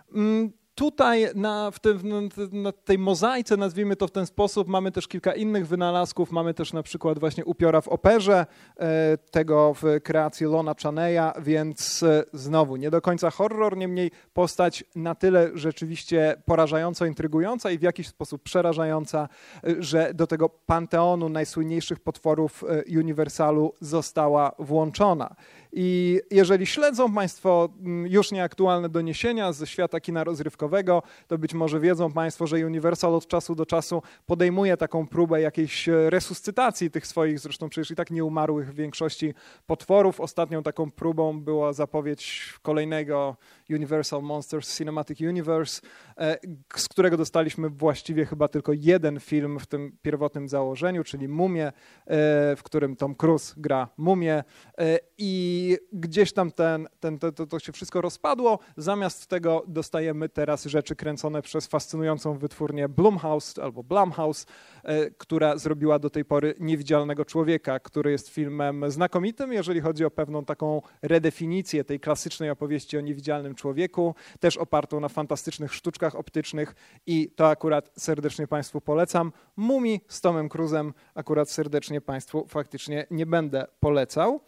Tutaj na, w tym, na tej mozaice, nazwijmy to w ten sposób, mamy też kilka innych wynalazków. Mamy też na przykład właśnie Upiora w operze, tego w kreacji Lona Chaneya, więc znowu nie do końca horror, niemniej postać na tyle rzeczywiście porażająco intrygująca i w jakiś sposób przerażająca, że do tego panteonu najsłynniejszych potworów Universalu została włączona. I jeżeli śledzą Państwo już nieaktualne doniesienia ze świata kina rozrywkowego, to być może wiedzą Państwo, że Universal od czasu do czasu podejmuje taką próbę jakiejś resuscytacji tych swoich, zresztą przecież i tak nieumarłych w większości potworów. Ostatnią taką próbą była zapowiedź kolejnego Universal Monsters Cinematic Universe, z którego dostaliśmy właściwie chyba tylko jeden film w tym pierwotnym założeniu, czyli Mumię, w którym Tom Cruise gra Mumię, i gdzieś tam ten, ten, to, to się wszystko rozpadło. Zamiast tego dostajemy teraz rzeczy kręcone przez fascynującą wytwórnię Blumhouse albo Blumhouse, która zrobiła do tej pory Niewidzialnego Człowieka, który jest filmem znakomitym, jeżeli chodzi o pewną taką redefinicję tej klasycznej opowieści o niewidzialnym człowieku, też opartą na fantastycznych sztuczkach optycznych, i to akurat serdecznie Państwu polecam. Mumii z Tomem Cruise'em akurat serdecznie Państwu faktycznie nie będę polecał.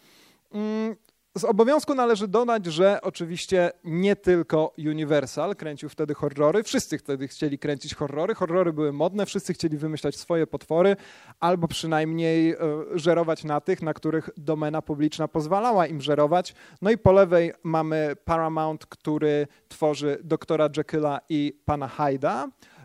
Z obowiązku należy dodać, że oczywiście nie tylko Universal kręcił wtedy horrory, wszyscy wtedy chcieli kręcić horrory, horrory były modne, wszyscy chcieli wymyślać swoje potwory, albo przynajmniej żerować na tych, na których domena publiczna pozwalała im żerować. No i po lewej mamy Paramount, który tworzy doktora Jekylla i pana Hyda.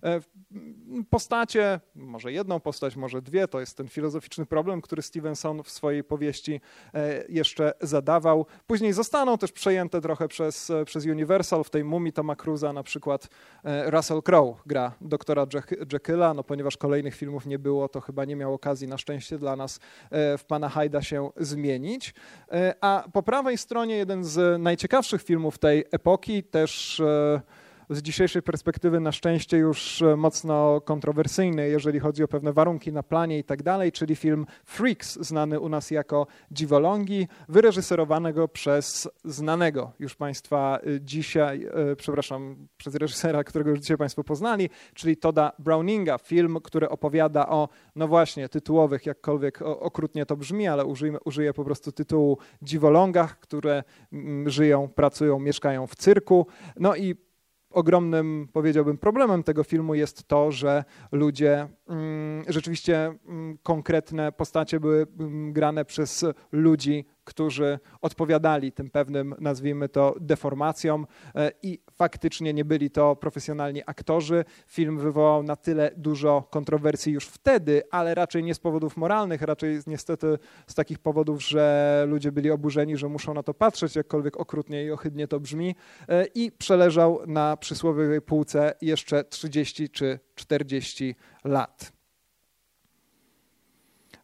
Postacie, może jedną postać, może dwie, to jest ten filozoficzny problem, który Stevenson w swojej powieści jeszcze zadawał. Później zostaną też przejęte trochę przez, przez Universal. W tej Mumii Toma Cruise'a na przykład Russell Crowe gra doktora Jekylla, no ponieważ kolejnych filmów nie było, to chyba nie miał okazji na szczęście dla nas w pana Hyda się zmienić. A po prawej stronie jeden z najciekawszych filmów tej epoki, też z dzisiejszej perspektywy na szczęście już mocno kontrowersyjny, jeżeli chodzi o pewne warunki na planie i tak dalej, czyli film Freaks, znany u nas jako Dziwolągi, wyreżyserowanego przez znanego już Państwa dzisiaj, przepraszam, przez reżysera, którego już dzisiaj Państwo poznali, czyli Todda Browninga. Film, który opowiada o, no właśnie, tytułowych, jakkolwiek okrutnie to brzmi, ale użyję, użyję po prostu tytułu Dziwolągach, które żyją, pracują, mieszkają w cyrku. No i ogromnym, powiedziałbym, problemem tego filmu jest to, że ludzie, rzeczywiście konkretne postacie były grane przez ludzi, którzy odpowiadali tym pewnym, nazwijmy to, deformacjom, i faktycznie nie byli to profesjonalni aktorzy. Film wywołał na tyle dużo kontrowersji już wtedy, ale raczej nie z powodów moralnych, raczej niestety z takich powodów, że ludzie byli oburzeni, że muszą na to patrzeć, jakkolwiek okrutnie i ohydnie to brzmi, i przeleżał na przysłowiowej półce jeszcze trzydzieści czy czterdzieści lat.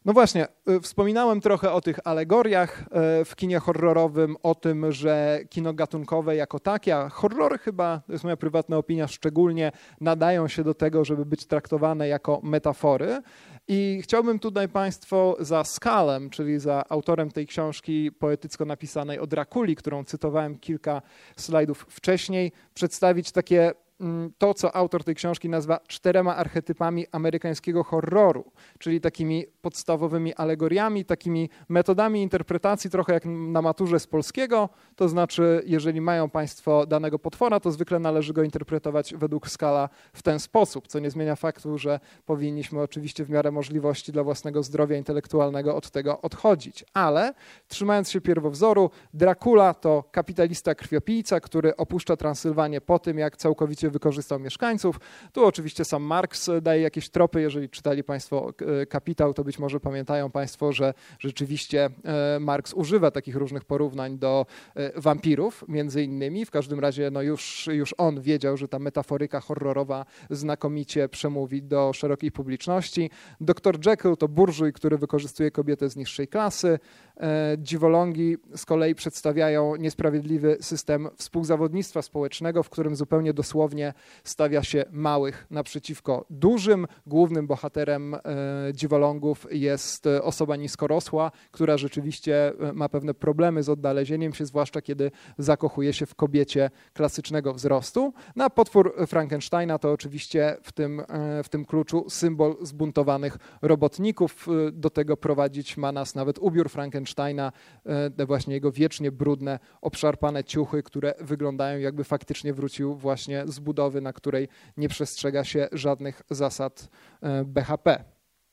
No właśnie, wspominałem trochę o tych alegoriach w kinie horrorowym, o tym, że kino gatunkowe jako takie, a horrory chyba, to jest moja prywatna opinia, szczególnie nadają się do tego, żeby być traktowane jako metafory. I chciałbym tutaj Państwu za Skalem, czyli za autorem tej książki poetycko napisanej o Drakuli, którą cytowałem kilka slajdów wcześniej, przedstawić takie to, co autor tej książki nazywa czterema archetypami amerykańskiego horroru, czyli takimi podstawowymi alegoriami, takimi metodami interpretacji, trochę jak na maturze z polskiego, to znaczy, jeżeli mają Państwo danego potwora, to zwykle należy go interpretować według Skala w ten sposób, co nie zmienia faktu, że powinniśmy oczywiście w miarę możliwości dla własnego zdrowia intelektualnego od tego odchodzić. Ale trzymając się pierwowzoru, Dracula to kapitalista krwiopijca, który opuszcza Transylwanię po tym, jak całkowicie wykorzystał mieszkańców. Tu oczywiście sam Marx daje jakieś tropy. Jeżeli czytali Państwo Kapitał, to być może pamiętają Państwo, że rzeczywiście Marx używa takich różnych porównań do wampirów, między innymi. W każdym razie no już, już on wiedział, że ta metaforyka horrorowa znakomicie przemówi do szerokiej publiczności. doktor Jekyll to burżuj, który wykorzystuje kobietę z niższej klasy. Dziwolągi z kolei przedstawiają niesprawiedliwy system współzawodnictwa społecznego, w którym zupełnie dosłownie stawia się małych naprzeciwko dużym. Głównym bohaterem dziwolągów jest osoba niskorosła, która rzeczywiście ma pewne problemy z odnalezieniem się, zwłaszcza kiedy zakochuje się w kobiecie klasycznego wzrostu. No a potwór Frankensteina to oczywiście w tym, w tym kluczu symbol zbuntowanych robotników. Do tego prowadzić ma nas nawet ubiór Frankensteina, te właśnie jego wiecznie brudne, obszarpane ciuchy, które wyglądają, jakby faktycznie wrócił właśnie z budowy, na której nie przestrzega się żadnych zasad B H P.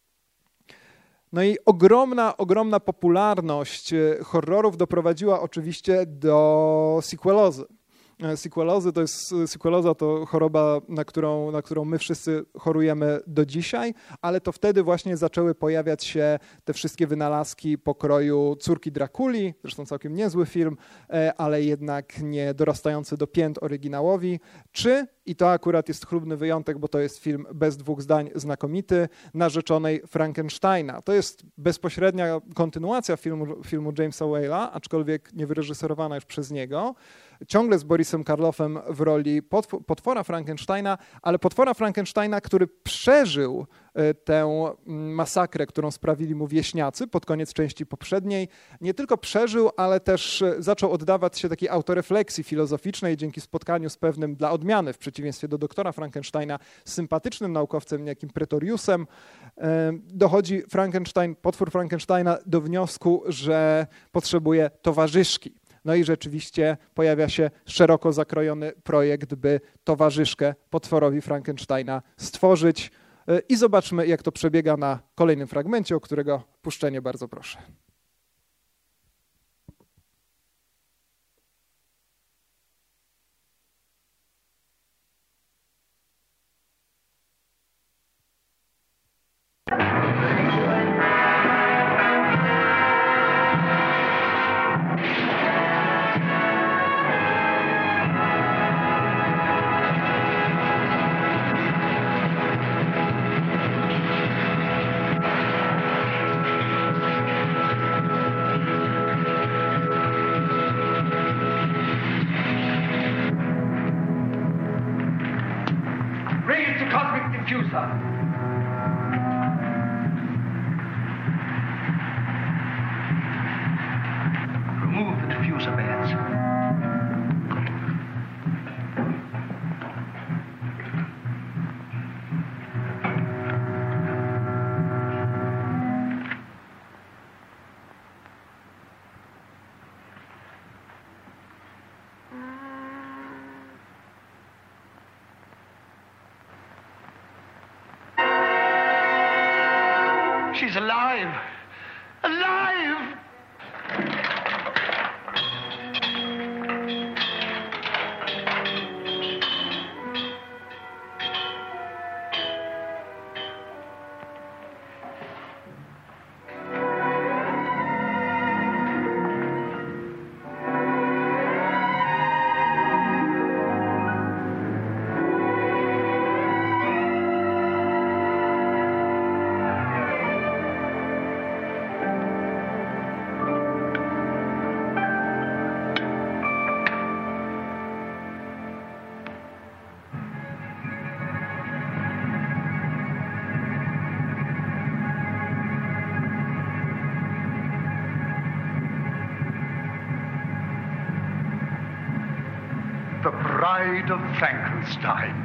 No i ogromna, ogromna popularność horrorów doprowadziła oczywiście do sequelozy. Sequelozy to jest, sequeloza to choroba, na którą, na którą my wszyscy chorujemy do dzisiaj, ale to wtedy właśnie zaczęły pojawiać się te wszystkie wynalazki pokroju Córki Drakuli, zresztą całkiem niezły film, ale jednak nie dorastający do pięt oryginałowi, czy, i to akurat jest chlubny wyjątek, bo to jest film bez dwóch zdań znakomity, Narzeczonej Frankensteina. To jest bezpośrednia kontynuacja filmu, filmu Jamesa Whale'a, aczkolwiek nie wyreżyserowana już przez niego, ciągle z Borisem Karloffem w roli potwora Frankensteina, ale potwora Frankensteina, który przeżył tę masakrę, którą sprawili mu wieśniacy pod koniec części poprzedniej. Nie tylko przeżył, ale też zaczął oddawać się takiej autorefleksji filozoficznej dzięki spotkaniu z pewnym, dla odmiany, w przeciwieństwie do doktora Frankensteina, sympatycznym naukowcem, niejakim Pretoriusem. Dochodzi Frankenstein, potwór Frankensteina do wniosku, że potrzebuje towarzyszki. No i rzeczywiście pojawia się szeroko zakrojony projekt, by towarzyszkę potworowi Frankensteina stworzyć. I zobaczmy, jak to przebiega na kolejnym fragmencie, o którego puszczenie bardzo proszę. She's alive! Alive! Bride of Frankenstein.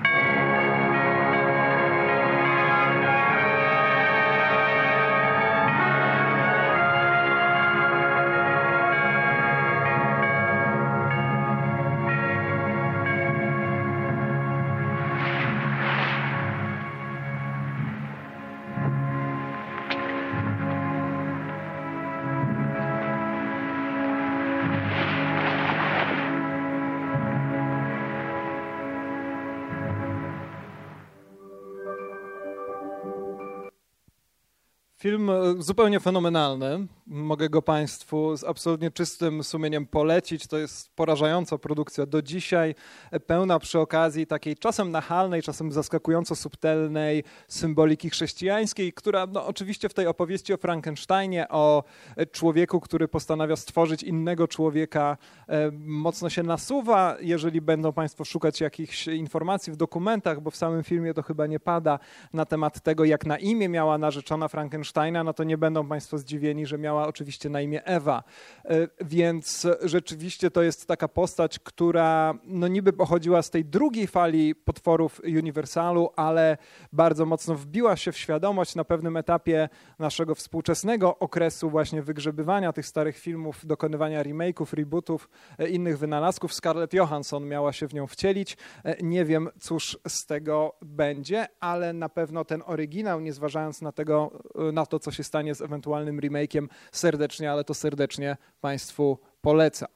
Film zupełnie fenomenalny. Mogę go Państwu z absolutnie czystym sumieniem polecić. To jest porażająca produkcja do dzisiaj, pełna przy okazji takiej czasem nachalnej, czasem zaskakująco subtelnej symboliki chrześcijańskiej, która no, oczywiście w tej opowieści o Frankensteinie, o człowieku, który postanawia stworzyć innego człowieka, mocno się nasuwa. Jeżeli będą Państwo szukać jakichś informacji w dokumentach, bo w samym filmie to chyba nie pada, na temat tego, jak na imię miała narzeczona Frankensteina, no to nie będą Państwo zdziwieni, że miała oczywiście na imię Ewa. Więc rzeczywiście to jest taka postać, która no niby pochodziła z tej drugiej fali potworów Universalu, ale bardzo mocno wbiła się w świadomość na pewnym etapie naszego współczesnego okresu właśnie wygrzebywania tych starych filmów, dokonywania remake'ów, rebootów, innych wynalazków. Scarlett Johansson miała się w nią wcielić. Nie wiem, cóż z tego będzie, ale na pewno ten oryginał, nie zważając na tego, na to, co się stanie z ewentualnym remake'iem, serdecznie, ale to serdecznie Państwu polecam.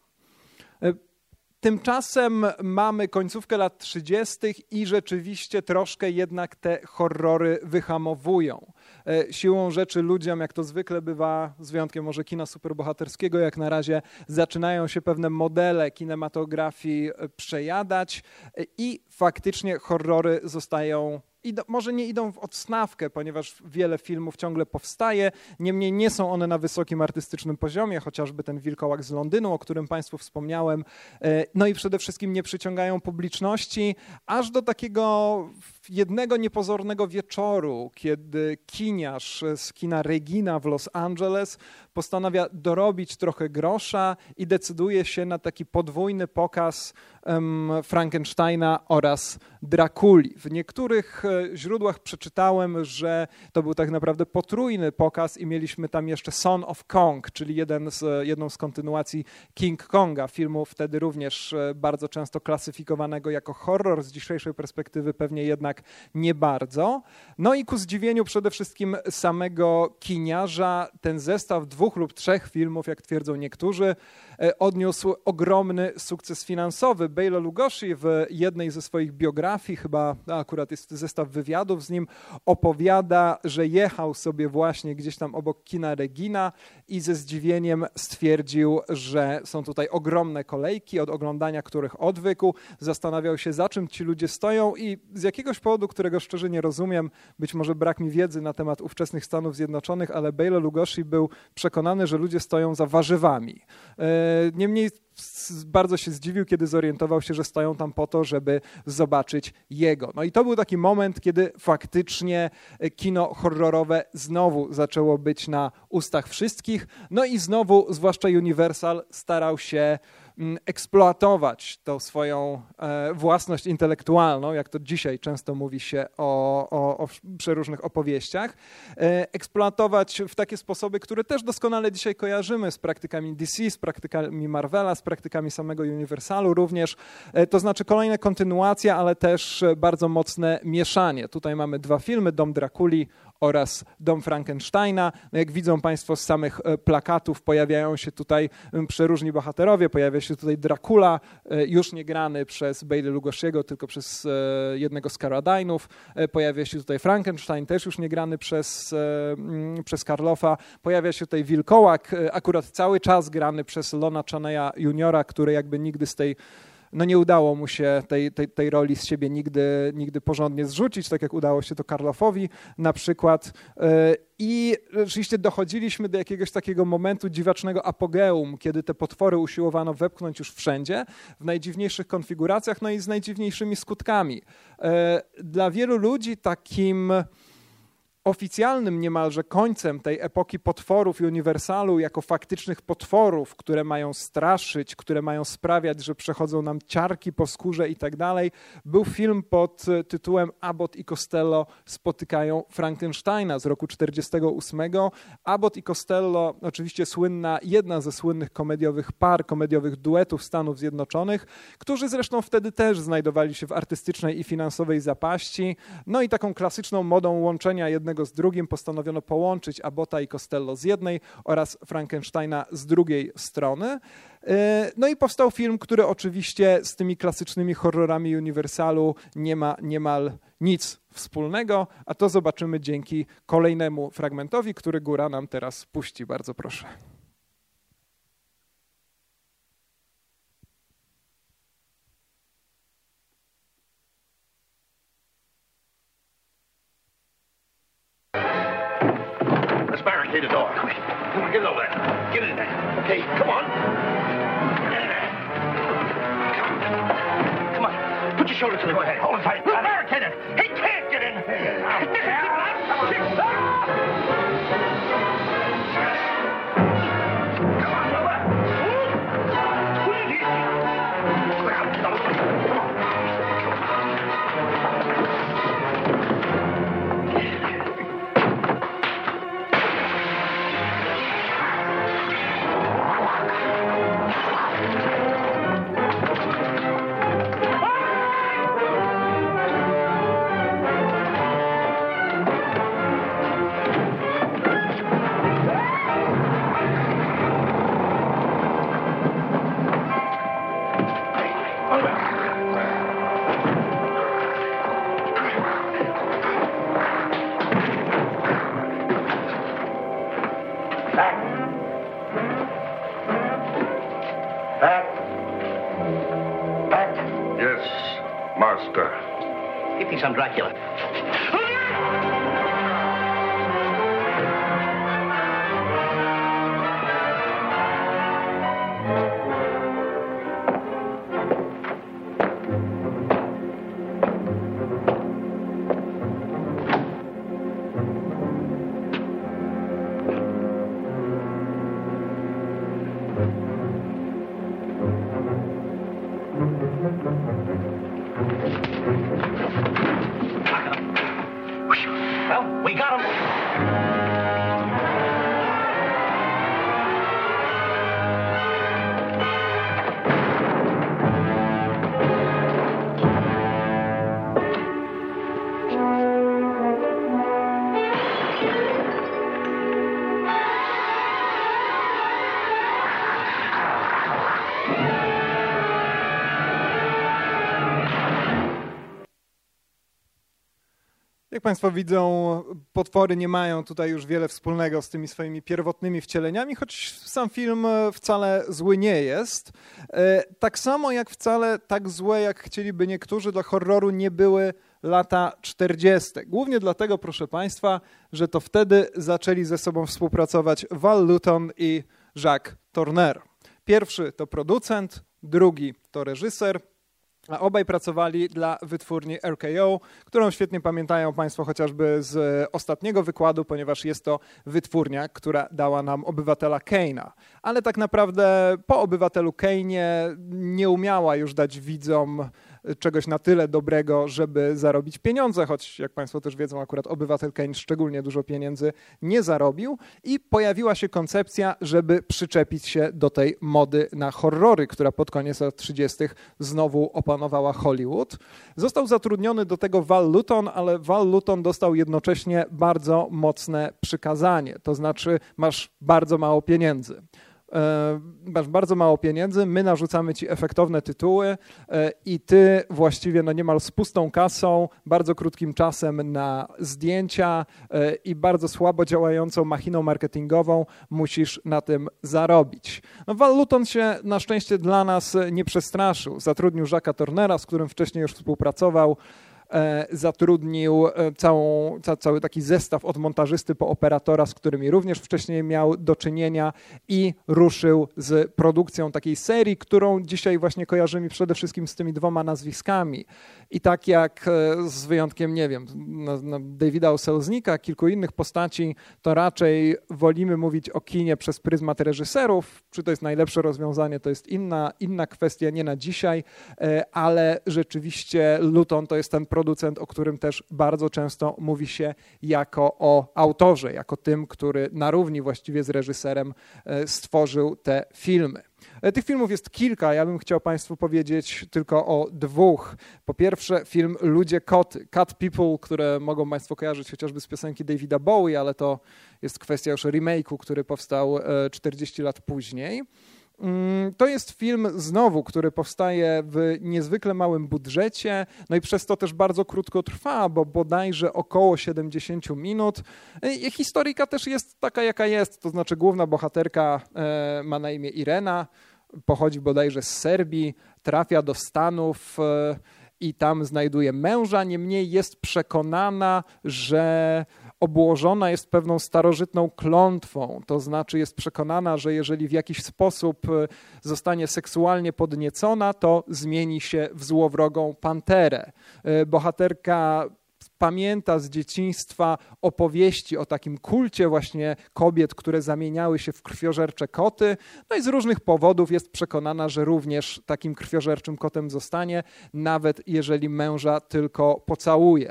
Tymczasem mamy końcówkę lat trzydziestych i rzeczywiście troszkę jednak te horrory wyhamowują. Siłą rzeczy ludziom, jak to zwykle bywa, z wyjątkiem może kina superbohaterskiego, jak na razie zaczynają się pewne modele kinematografii przejadać i faktycznie horrory zostają Idą, może nie idą w odsnawkę, ponieważ wiele filmów ciągle powstaje, niemniej nie są one na wysokim artystycznym poziomie, chociażby ten Wilkołak z Londynu, o którym Państwu wspomniałem, no i przede wszystkim nie przyciągają publiczności, aż do takiego jednego niepozornego wieczoru, kiedy kiniarz z kina Regina w Los Angeles postanawia dorobić trochę grosza i decyduje się na taki podwójny pokaz um, Frankensteina oraz Drakuli. W niektórych źródłach przeczytałem, że to był tak naprawdę potrójny pokaz i mieliśmy tam jeszcze Son of Kong, czyli jeden z, jedną z kontynuacji King Konga, filmu wtedy również bardzo często klasyfikowanego jako horror, z dzisiejszej perspektywy pewnie jednak nie bardzo. No i ku zdziwieniu przede wszystkim samego kiniarza ten zestaw dwóch lub trzech filmów, jak twierdzą niektórzy, odniósł ogromny sukces finansowy. Bela Lugosi w jednej ze swoich biografii, chyba akurat jest zestaw wywiadów z nim, opowiada, że jechał sobie właśnie gdzieś tam obok kina Regina i ze zdziwieniem stwierdził, że są tutaj ogromne kolejki, od oglądania których odwykł. Zastanawiał się, za czym ci ludzie stoją i z jakiegoś powodu, którego szczerze nie rozumiem, być może brak mi wiedzy na temat ówczesnych Stanów Zjednoczonych, ale Bela Lugosi był przekonany, że ludzie stoją za warzywami. Niemniej bardzo się zdziwił, kiedy zorientował się, że stoją tam po to, żeby zobaczyć jego. No i to był taki moment, kiedy faktycznie kino horrorowe znowu zaczęło być na ustach wszystkich. No i znowu, zwłaszcza Universal, starał się eksploatować tą swoją e, własność intelektualną, jak to dzisiaj często mówi się o, o, o przeróżnych opowieściach, e, eksploatować w takie sposoby, które też doskonale dzisiaj kojarzymy z praktykami D C, z praktykami Marvela, z praktykami samego Universalu również. E, to znaczy kolejna kontynuacja, ale też bardzo mocne mieszanie. Tutaj mamy dwa filmy, Dom Drakuli oraz Dom Frankensteina. No jak widzą Państwo z samych plakatów, pojawiają się tutaj przeróżni bohaterowie, pojawia się tutaj Dracula, już nie grany przez Bela Lugosiego, tylko przez jednego z Carradine'ów. Pojawia się tutaj Frankenstein, też już nie grany przez, przez Karloffa. Pojawia się tutaj Wilkołak, akurat cały czas grany przez Lona Chaneya juniora, który jakby nigdy z tej No nie udało mu się tej, tej, tej roli z siebie nigdy, nigdy porządnie zrzucić, tak jak udało się to Karloffowi na przykład. I rzeczywiście dochodziliśmy do jakiegoś takiego momentu dziwacznego apogeum, kiedy te potwory usiłowano wepchnąć już wszędzie, w najdziwniejszych konfiguracjach, no i z najdziwniejszymi skutkami. Dla wielu ludzi takim oficjalnym niemalże końcem tej epoki potworów Uniwersalu jako faktycznych potworów, które mają straszyć, które mają sprawiać, że przechodzą nam ciarki po skórze i tak dalej, był film pod tytułem Abbott i Costello spotykają Frankensteina z roku czterdziestego ósmego. Abbott i Costello, oczywiście słynna, jedna ze słynnych komediowych par, komediowych duetów Stanów Zjednoczonych, którzy zresztą wtedy też znajdowali się w artystycznej i finansowej zapaści. No i taką klasyczną modą łączenia jednego z drugim postanowiono połączyć Abbotta i Costello z jednej oraz Frankensteina z drugiej strony. No i powstał film, który oczywiście z tymi klasycznymi horrorami Uniwersalu nie ma niemal nic wspólnego, a to zobaczymy dzięki kolejnemu fragmentowi, który Góra nam teraz puści. Bardzo proszę. Let's barricade the door. Come on, come on, get over there. Get in there. Okay, come on. Get in there. Come, come on. Put your shoulder to the door. Go ahead. Hold it tight. We'll barricade it. He can't get in. This is your last chance. Come on, Lola. Squeeze it. Come on. Get me some Dracula. Well, we got him. Jak Państwo widzą, potwory nie mają tutaj już wiele wspólnego z tymi swoimi pierwotnymi wcieleniami, choć sam film wcale zły nie jest. Tak samo jak wcale tak złe, jak chcieliby niektórzy, dla horroru nie były lata czterdzieste. Głównie dlatego, proszę Państwa, że to wtedy zaczęli ze sobą współpracować Val Lewton i Jacques Tourneur. Pierwszy to producent, drugi to reżyser, a obaj pracowali dla wytwórni R K O, którą świetnie pamiętają Państwo chociażby z ostatniego wykładu, ponieważ jest to wytwórnia, która dała nam Obywatela Kane'a. Ale tak naprawdę po Obywatelu Kane'ie nie umiała już dać widzom czegoś na tyle dobrego, żeby zarobić pieniądze, choć jak Państwo też wiedzą, akurat Obywatel Kane szczególnie dużo pieniędzy nie zarobił i pojawiła się koncepcja, żeby przyczepić się do tej mody na horrory, która pod koniec lat trzydziestych znowu opanowała Hollywood. Został zatrudniony do tego Val Lewton, ale Val Lewton dostał jednocześnie bardzo mocne przykazanie, to znaczy masz bardzo mało pieniędzy. Masz bardzo mało pieniędzy, my narzucamy ci efektowne tytuły i ty właściwie no niemal z pustą kasą, bardzo krótkim czasem na zdjęcia i bardzo słabo działającą machiną marketingową musisz na tym zarobić. No, Val Lewton się na szczęście dla nas nie przestraszył. Zatrudnił Jacques'a Tourneura, z którym wcześniej już współpracował. zatrudnił całą, ca, cały taki zestaw od montażysty po operatora, z którymi również wcześniej miał do czynienia i ruszył z produkcją takiej serii, którą dzisiaj właśnie kojarzy mi przede wszystkim z tymi dwoma nazwiskami. I tak jak z wyjątkiem, nie wiem, na, na Davida O. Selznicka, kilku innych postaci, to raczej wolimy mówić o kinie przez pryzmat reżyserów. Czy to jest najlepsze rozwiązanie, to jest inna, inna kwestia, nie na dzisiaj, ale rzeczywiście Luton to jest ten producent, o którym też bardzo często mówi się jako o autorze, jako tym, który na równi właściwie z reżyserem stworzył te filmy. Tych filmów jest kilka, ja bym chciał Państwu powiedzieć tylko o dwóch. Po pierwsze film Ludzie Koty, Cat People, które mogą Państwo kojarzyć chociażby z piosenki Davida Bowie, ale to jest kwestia już remake'u, który powstał czterdzieści lat później. To jest film znowu, który powstaje w niezwykle małym budżecie, no i przez to też bardzo krótko trwa, bo bodajże około siedemdziesiąt minut. Historyjka też jest taka, jaka jest, to znaczy główna bohaterka ma na imię Irena, pochodzi bodajże z Serbii, trafia do Stanów i tam znajduje męża, niemniej jest przekonana, że obłożona jest pewną starożytną klątwą, to znaczy jest przekonana, że jeżeli w jakiś sposób zostanie seksualnie podniecona, to zmieni się w złowrogą panterę. Bohaterka pamięta z dzieciństwa opowieści o takim kulcie właśnie kobiet, które zamieniały się w krwiożercze koty, no i z różnych powodów jest przekonana, że również takim krwiożerczym kotem zostanie, nawet jeżeli męża tylko pocałuje.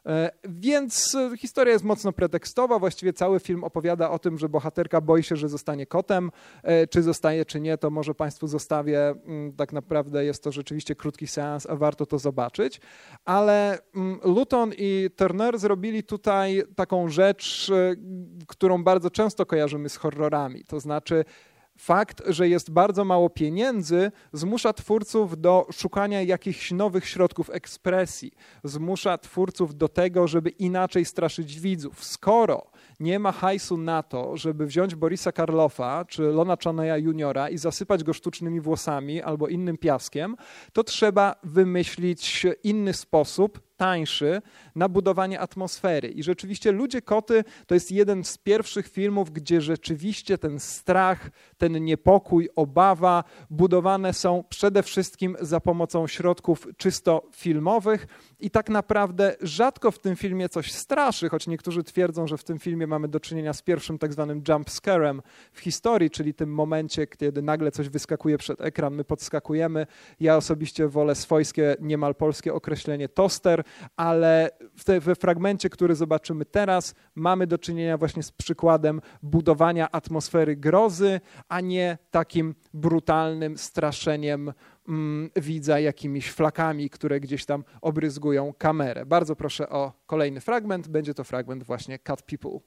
Więc historia jest mocno pretekstowa, właściwie cały film opowiada o tym, że bohaterka boi się, że zostanie kotem, czy zostaje, czy nie, to może Państwu zostawię, tak naprawdę jest to rzeczywiście krótki seans, a warto to zobaczyć, ale Luton i Turner zrobili tutaj taką rzecz, którą bardzo często kojarzymy z horrorami, to znaczy fakt, że jest bardzo mało pieniędzy, zmusza twórców do szukania jakichś nowych środków ekspresji. Zmusza twórców do tego, żeby inaczej straszyć widzów. Skoro nie ma hajsu na to, żeby wziąć Borisa Karloffa czy Lona Chaneya juniora i zasypać go sztucznymi włosami albo innym piaskiem, to trzeba wymyślić inny sposób, tańszy, na budowanie atmosfery. I rzeczywiście Ludzie Koty to jest jeden z pierwszych filmów, gdzie rzeczywiście ten strach, ten niepokój, obawa budowane są przede wszystkim za pomocą środków czysto filmowych i tak naprawdę rzadko w tym filmie coś straszy, choć niektórzy twierdzą, że w tym filmie mamy do czynienia z pierwszym tak zwanym jump scarem w historii, czyli tym momencie, kiedy nagle coś wyskakuje przed ekran, my podskakujemy. Ja osobiście wolę swojskie, niemal polskie określenie toster, ale w te, we fragmencie, który zobaczymy teraz, mamy do czynienia właśnie z przykładem budowania atmosfery grozy, a nie takim brutalnym straszeniem mm, widza jakimiś flakami, które gdzieś tam obryzgują kamerę. Bardzo proszę o kolejny fragment. Będzie to fragment właśnie Cat People.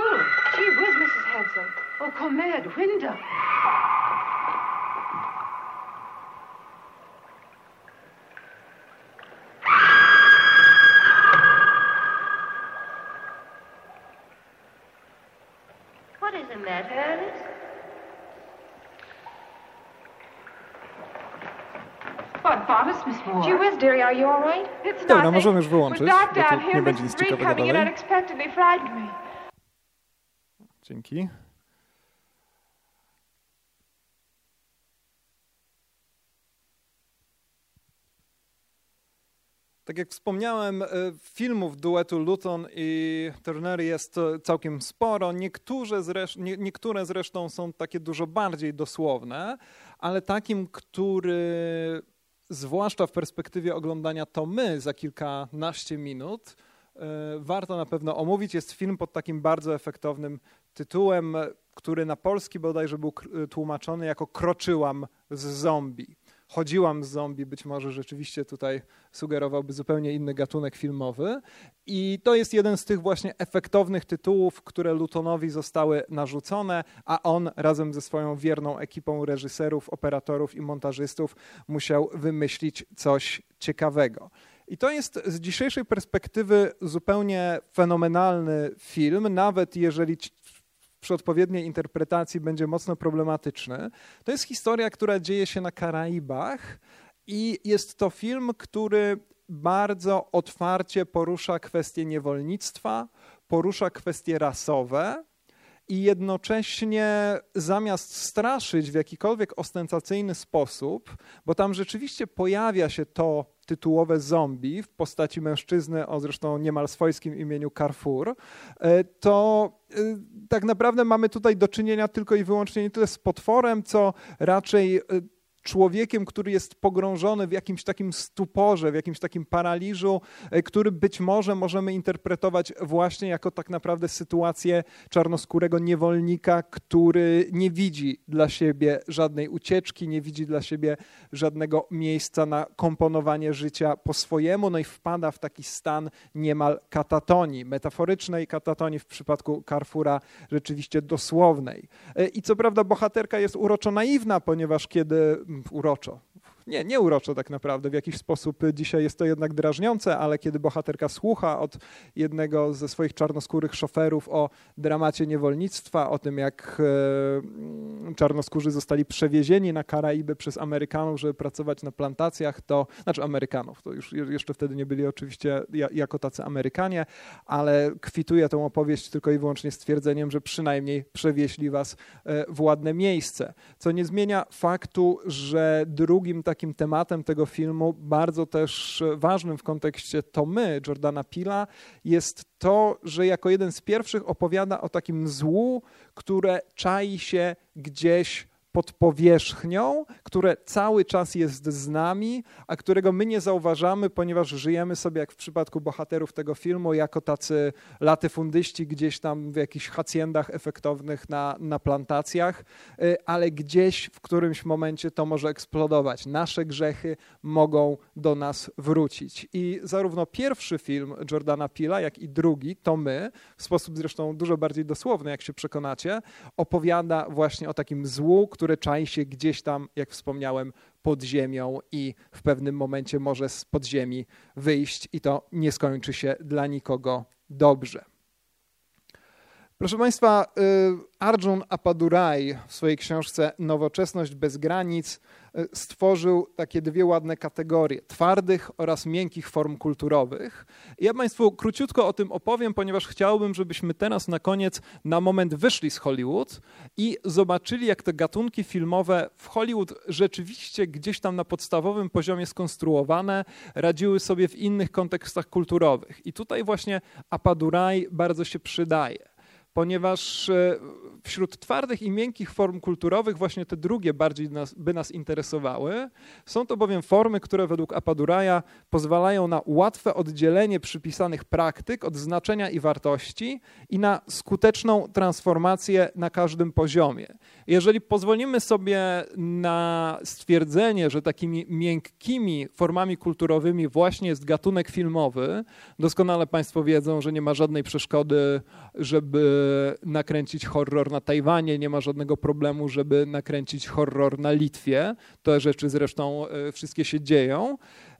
Oh, gee whiz, Missus Hanson. Oh, comed, window. What is the matter, Ernest? What bothers Miss Moore? Gee whiz, dearie, are you all right? It's Dobra, nothing. możemy już wyłączyć, With Doc bo down tu here, nie będzie nic Missus Bree ciekawego coming in dalej. unexpectedly frightened me. Dzięki. Tak jak wspomniałem, filmów duetu Luton i Turner jest całkiem sporo. Niektóre, zresz nie, niektóre zresztą są takie dużo bardziej dosłowne, ale takim, który zwłaszcza w perspektywie oglądania to my za kilkanaście minut warto na pewno omówić, jest film pod takim bardzo efektownym tytułem, który na polski bodajże był tłumaczony jako Kroczyłam z zombie. Chodziłam z zombie, być może rzeczywiście tutaj sugerowałby zupełnie inny gatunek filmowy. I to jest jeden z tych właśnie efektownych tytułów, które Lutonowi zostały narzucone, a on razem ze swoją wierną ekipą reżyserów, operatorów i montażystów musiał wymyślić coś ciekawego. I to jest z dzisiejszej perspektywy zupełnie fenomenalny film, nawet jeżeli przy odpowiedniej interpretacji będzie mocno problematyczny. To jest historia, która dzieje się na Karaibach i jest to film, który bardzo otwarcie porusza kwestie niewolnictwa, porusza kwestie rasowe i jednocześnie zamiast straszyć w jakikolwiek ostentacyjny sposób, bo tam rzeczywiście pojawia się to tytułowe zombie w postaci mężczyzny o zresztą niemal swojskim imieniu Carrefour, to tak naprawdę mamy tutaj do czynienia tylko i wyłącznie nie tyle z potworem, co raczej człowiekiem, który jest pogrążony w jakimś takim stuporze, w jakimś takim paraliżu, który być może możemy interpretować właśnie jako tak naprawdę sytuację czarnoskórego niewolnika, który nie widzi dla siebie żadnej ucieczki, nie widzi dla siebie żadnego miejsca na komponowanie życia po swojemu, no i wpada w taki stan niemal katatonii, metaforycznej katatonii, w przypadku Carrefoura rzeczywiście dosłownej. I co prawda bohaterka jest uroczo naiwna, ponieważ kiedy uroczo. Nie, nie uroczo tak naprawdę. W jakiś sposób dzisiaj jest to jednak drażniące, ale kiedy bohaterka słucha od jednego ze swoich czarnoskórych szoferów o dramacie niewolnictwa, o tym jak e, czarnoskórzy zostali przewiezieni na Karaiby przez Amerykanów, żeby pracować na plantacjach, to, znaczy Amerykanów, to już jeszcze wtedy nie byli oczywiście jako tacy Amerykanie, ale kwituje tę opowieść tylko i wyłącznie stwierdzeniem, że przynajmniej przewieźli was w ładne miejsce. Co nie zmienia faktu, że drugim takim tematem tego filmu, bardzo też ważnym w kontekście to my, Jordana Peela, jest to, że jako jeden z pierwszych opowiada o takim złu, które czai się gdzieś pod powierzchnią, które cały czas jest z nami, a którego my nie zauważamy, ponieważ żyjemy sobie, jak w przypadku bohaterów tego filmu, jako tacy latyfundyści gdzieś tam w jakichś haciendach efektownych na, na plantacjach, ale gdzieś w którymś momencie to może eksplodować. Nasze grzechy mogą do nas wrócić. I zarówno pierwszy film Jordana Peela, jak i drugi, to my, w sposób zresztą dużo bardziej dosłowny, jak się przekonacie, opowiada właśnie o takim złu, które czai się gdzieś tam, jak wspomniałem, pod ziemią i w pewnym momencie może z podziemi wyjść i to nie skończy się dla nikogo dobrze. Proszę Państwa, Arjun Appadurai w swojej książce Nowoczesność bez granic stworzył takie dwie ładne kategorie, twardych oraz miękkich form kulturowych. Ja Państwu króciutko o tym opowiem, ponieważ chciałbym, żebyśmy teraz na koniec na moment wyszli z Hollywood i zobaczyli, jak te gatunki filmowe w Hollywood rzeczywiście gdzieś tam na podstawowym poziomie skonstruowane radziły sobie w innych kontekstach kulturowych. I tutaj właśnie Appadurai bardzo się przydaje, ponieważ wśród twardych i miękkich form kulturowych właśnie te drugie bardziej nas, by nas interesowały. Są to bowiem formy, które według Appaduraia pozwalają na łatwe oddzielenie przypisanych praktyk od znaczenia i wartości i na skuteczną transformację na każdym poziomie. Jeżeli pozwolimy sobie na stwierdzenie, że takimi miękkimi formami kulturowymi właśnie jest gatunek filmowy, doskonale Państwo wiedzą, że nie ma żadnej przeszkody, żeby żeby nakręcić horror na Tajwanie, nie ma żadnego problemu, żeby nakręcić horror na Litwie. Te rzeczy zresztą wszystkie się dzieją.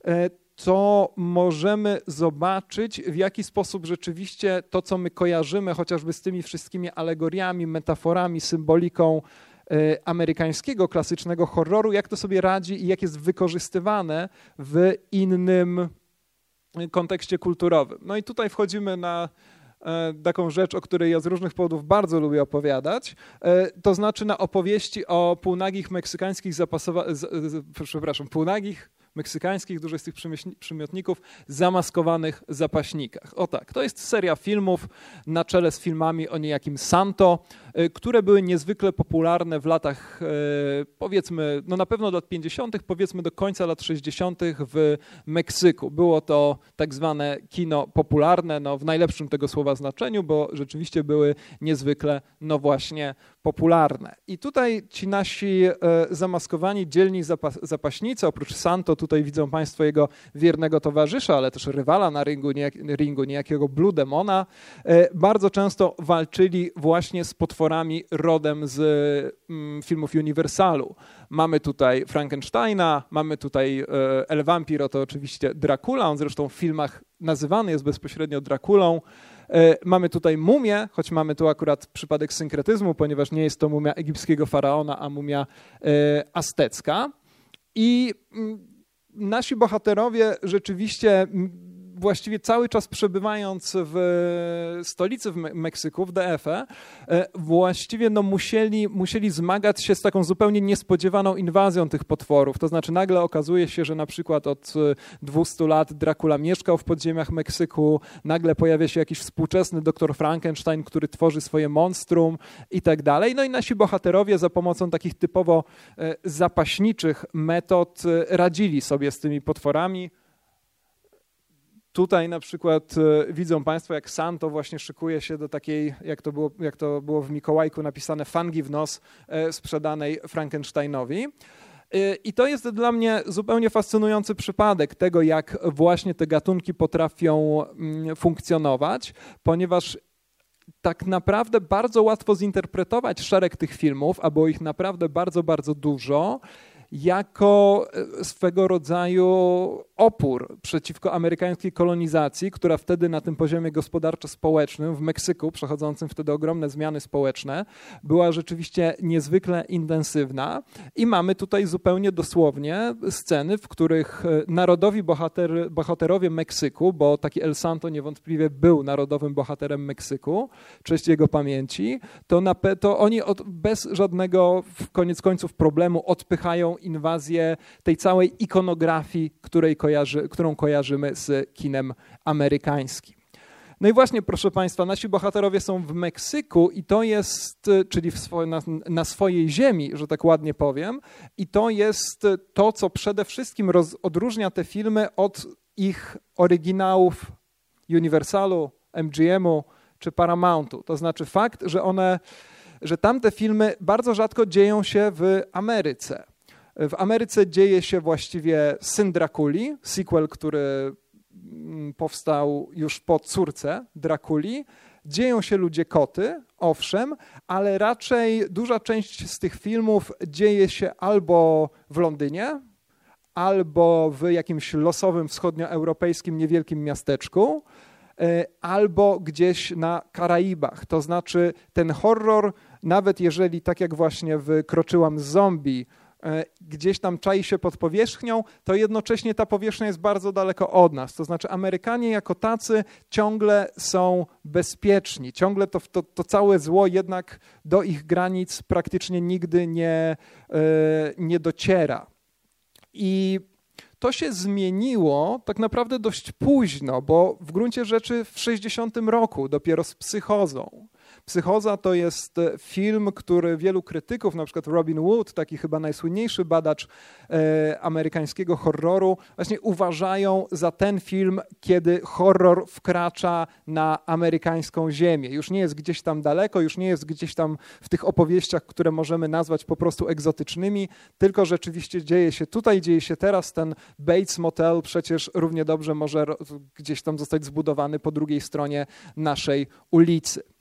To możemy zobaczyć, w jaki sposób rzeczywiście to, co my kojarzymy chociażby z tymi wszystkimi alegoriami, metaforami, symboliką amerykańskiego klasycznego horroru, jak to sobie radzi i jak jest wykorzystywane w innym kontekście kulturowym. No i tutaj wchodzimy na taką rzecz, o której ja z różnych powodów bardzo lubię opowiadać, to znaczy na opowieści o półnagich meksykańskich zapasowa- z, z, przepraszam, półnagich meksykańskich, dużo z tych przymiotników, zamaskowanych zapaśnikach. O tak, to jest seria filmów na czele z filmami o niejakim Santo, które były niezwykle popularne w latach, powiedzmy, no na pewno lat pięćdziesiątych, powiedzmy do końca lat sześćdziesiątych w Meksyku. Było to tak zwane kino popularne, no w najlepszym tego słowa znaczeniu, bo rzeczywiście były niezwykle, no właśnie, popularne. I tutaj ci nasi zamaskowani, dzielni zapas- zapaśnicy, oprócz Santo, tutaj widzą Państwo jego wiernego towarzysza, ale też rywala na ringu, niejak, ringu niejakiego Blue Demona, bardzo często walczyli właśnie z potworami rodem z mm, filmów Universalu. Mamy tutaj Frankensteina, mamy tutaj El Vampiro, to oczywiście Dracula, on zresztą w filmach nazywany jest bezpośrednio Draculą. Mamy tutaj mumię, choć mamy tu akurat przypadek synkretyzmu, ponieważ nie jest to mumia egipskiego faraona, a mumia aztecka. I nasi bohaterowie rzeczywiście, właściwie cały czas przebywając w stolicy w Meksyku, w D F E, właściwie no musieli, musieli zmagać się z taką zupełnie niespodziewaną inwazją tych potworów. To znaczy nagle okazuje się, że na przykład od dwustu lat Dracula mieszkał w podziemiach Meksyku, nagle pojawia się jakiś współczesny doktor Frankenstein, który tworzy swoje monstrum i tak dalej. No i nasi bohaterowie za pomocą takich typowo zapaśniczych metod radzili sobie z tymi potworami. Tutaj na przykład widzą Państwo, jak Santo właśnie szykuje się do takiej, jak to było, jak to było w Mikołajku napisane, fangi w nos sprzedanej Frankensteinowi. I to jest dla mnie zupełnie fascynujący przypadek tego, jak właśnie te gatunki potrafią funkcjonować, ponieważ tak naprawdę bardzo łatwo zinterpretować szereg tych filmów, a było ich naprawdę bardzo, bardzo dużo, jako swego rodzaju opór przeciwko amerykańskiej kolonizacji, która wtedy na tym poziomie gospodarczo-społecznym w Meksyku, przechodzącym wtedy ogromne zmiany społeczne, była rzeczywiście niezwykle intensywna. I mamy tutaj zupełnie dosłownie sceny, w których narodowi bohater, bohaterowie Meksyku, bo taki El Santo niewątpliwie był narodowym bohaterem Meksyku, cześć jego pamięci, to, na, to oni od, bez żadnego koniec końców problemu odpychają inwazję tej całej ikonografii, której kojarzy, którą kojarzymy z kinem amerykańskim. No i właśnie, proszę Państwa, nasi bohaterowie są w Meksyku i to jest, czyli w swo, na, na swojej ziemi, że tak ładnie powiem, i to jest to, co przede wszystkim roz, odróżnia te filmy od ich oryginałów Universalu, M G M-u czy Paramountu. To znaczy fakt, że one, że tamte filmy bardzo rzadko dzieją się w Ameryce. W Ameryce dzieje się właściwie Syn Drakuli, sequel, który powstał już po córce Drakuli. Dzieją się Ludzie Koty, owszem, ale raczej duża część z tych filmów dzieje się albo w Londynie, albo w jakimś losowym wschodnioeuropejskim niewielkim miasteczku, albo gdzieś na Karaibach. To znaczy ten horror, nawet jeżeli tak jak właśnie w Kroczyłam z zombie, gdzieś tam czai się pod powierzchnią, to jednocześnie ta powierzchnia jest bardzo daleko od nas. To znaczy Amerykanie jako tacy ciągle są bezpieczni. Ciągle to, to, to całe zło jednak do ich granic praktycznie nigdy nie, nie dociera. I to się zmieniło tak naprawdę dość późno, bo w gruncie rzeczy w sześćdziesiątym roku dopiero z Psychozą. Psychoza to jest film, który wielu krytyków, na przykład Robin Wood, taki chyba najsłynniejszy badacz e, amerykańskiego horroru, właśnie uważają za ten film, kiedy horror wkracza na amerykańską ziemię. Już nie jest gdzieś tam daleko, już nie jest gdzieś tam w tych opowieściach, które możemy nazwać po prostu egzotycznymi, tylko rzeczywiście dzieje się tutaj, dzieje się teraz. Ten Bates Motel przecież równie dobrze może gdzieś tam zostać zbudowany po drugiej stronie naszej ulicy.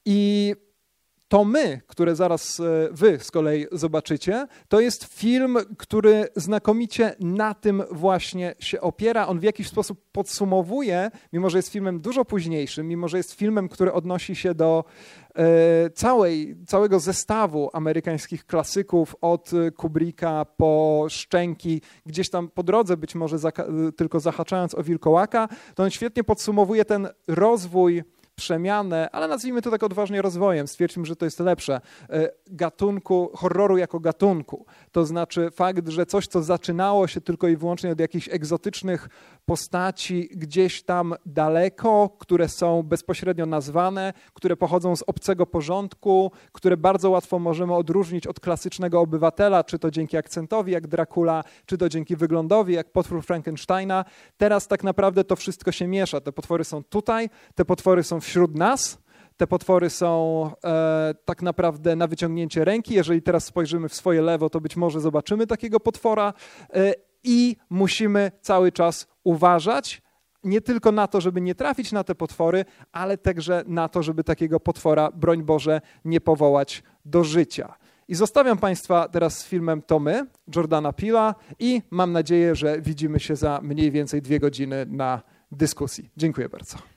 I to my, które zaraz wy z kolei zobaczycie, to jest film, który znakomicie na tym właśnie się opiera. On w jakiś sposób podsumowuje, mimo że jest filmem dużo późniejszym, mimo że jest filmem, który odnosi się do e, całej, całego zestawu amerykańskich klasyków, od Kubricka po Szczęki, gdzieś tam po drodze być może zaka- tylko zahaczając o Wilkołaka, to on świetnie podsumowuje ten rozwój, przemianę, ale nazwijmy to tak odważnie rozwojem, stwierdzimy, że to jest lepsze, gatunku, horroru jako gatunku. To znaczy fakt, że coś, co zaczynało się tylko i wyłącznie od jakichś egzotycznych postaci gdzieś tam daleko, które są bezpośrednio nazwane, które pochodzą z obcego porządku, które bardzo łatwo możemy odróżnić od klasycznego obywatela, czy to dzięki akcentowi jak Dracula, czy to dzięki wyglądowi jak potwór Frankensteina. Teraz tak naprawdę to wszystko się miesza. Te potwory są tutaj, te potwory są wśród nas, te potwory są e, tak naprawdę na wyciągnięcie ręki. Jeżeli teraz spojrzymy w swoje lewo, to być może zobaczymy takiego potwora e, i musimy cały czas uważać nie tylko na to, żeby nie trafić na te potwory, ale także na to, żeby takiego potwora, broń Boże, nie powołać do życia. I zostawiam Państwa teraz z filmem To my, Jordana Peela i mam nadzieję, że widzimy się za mniej więcej dwie godziny na dyskusji. Dziękuję bardzo.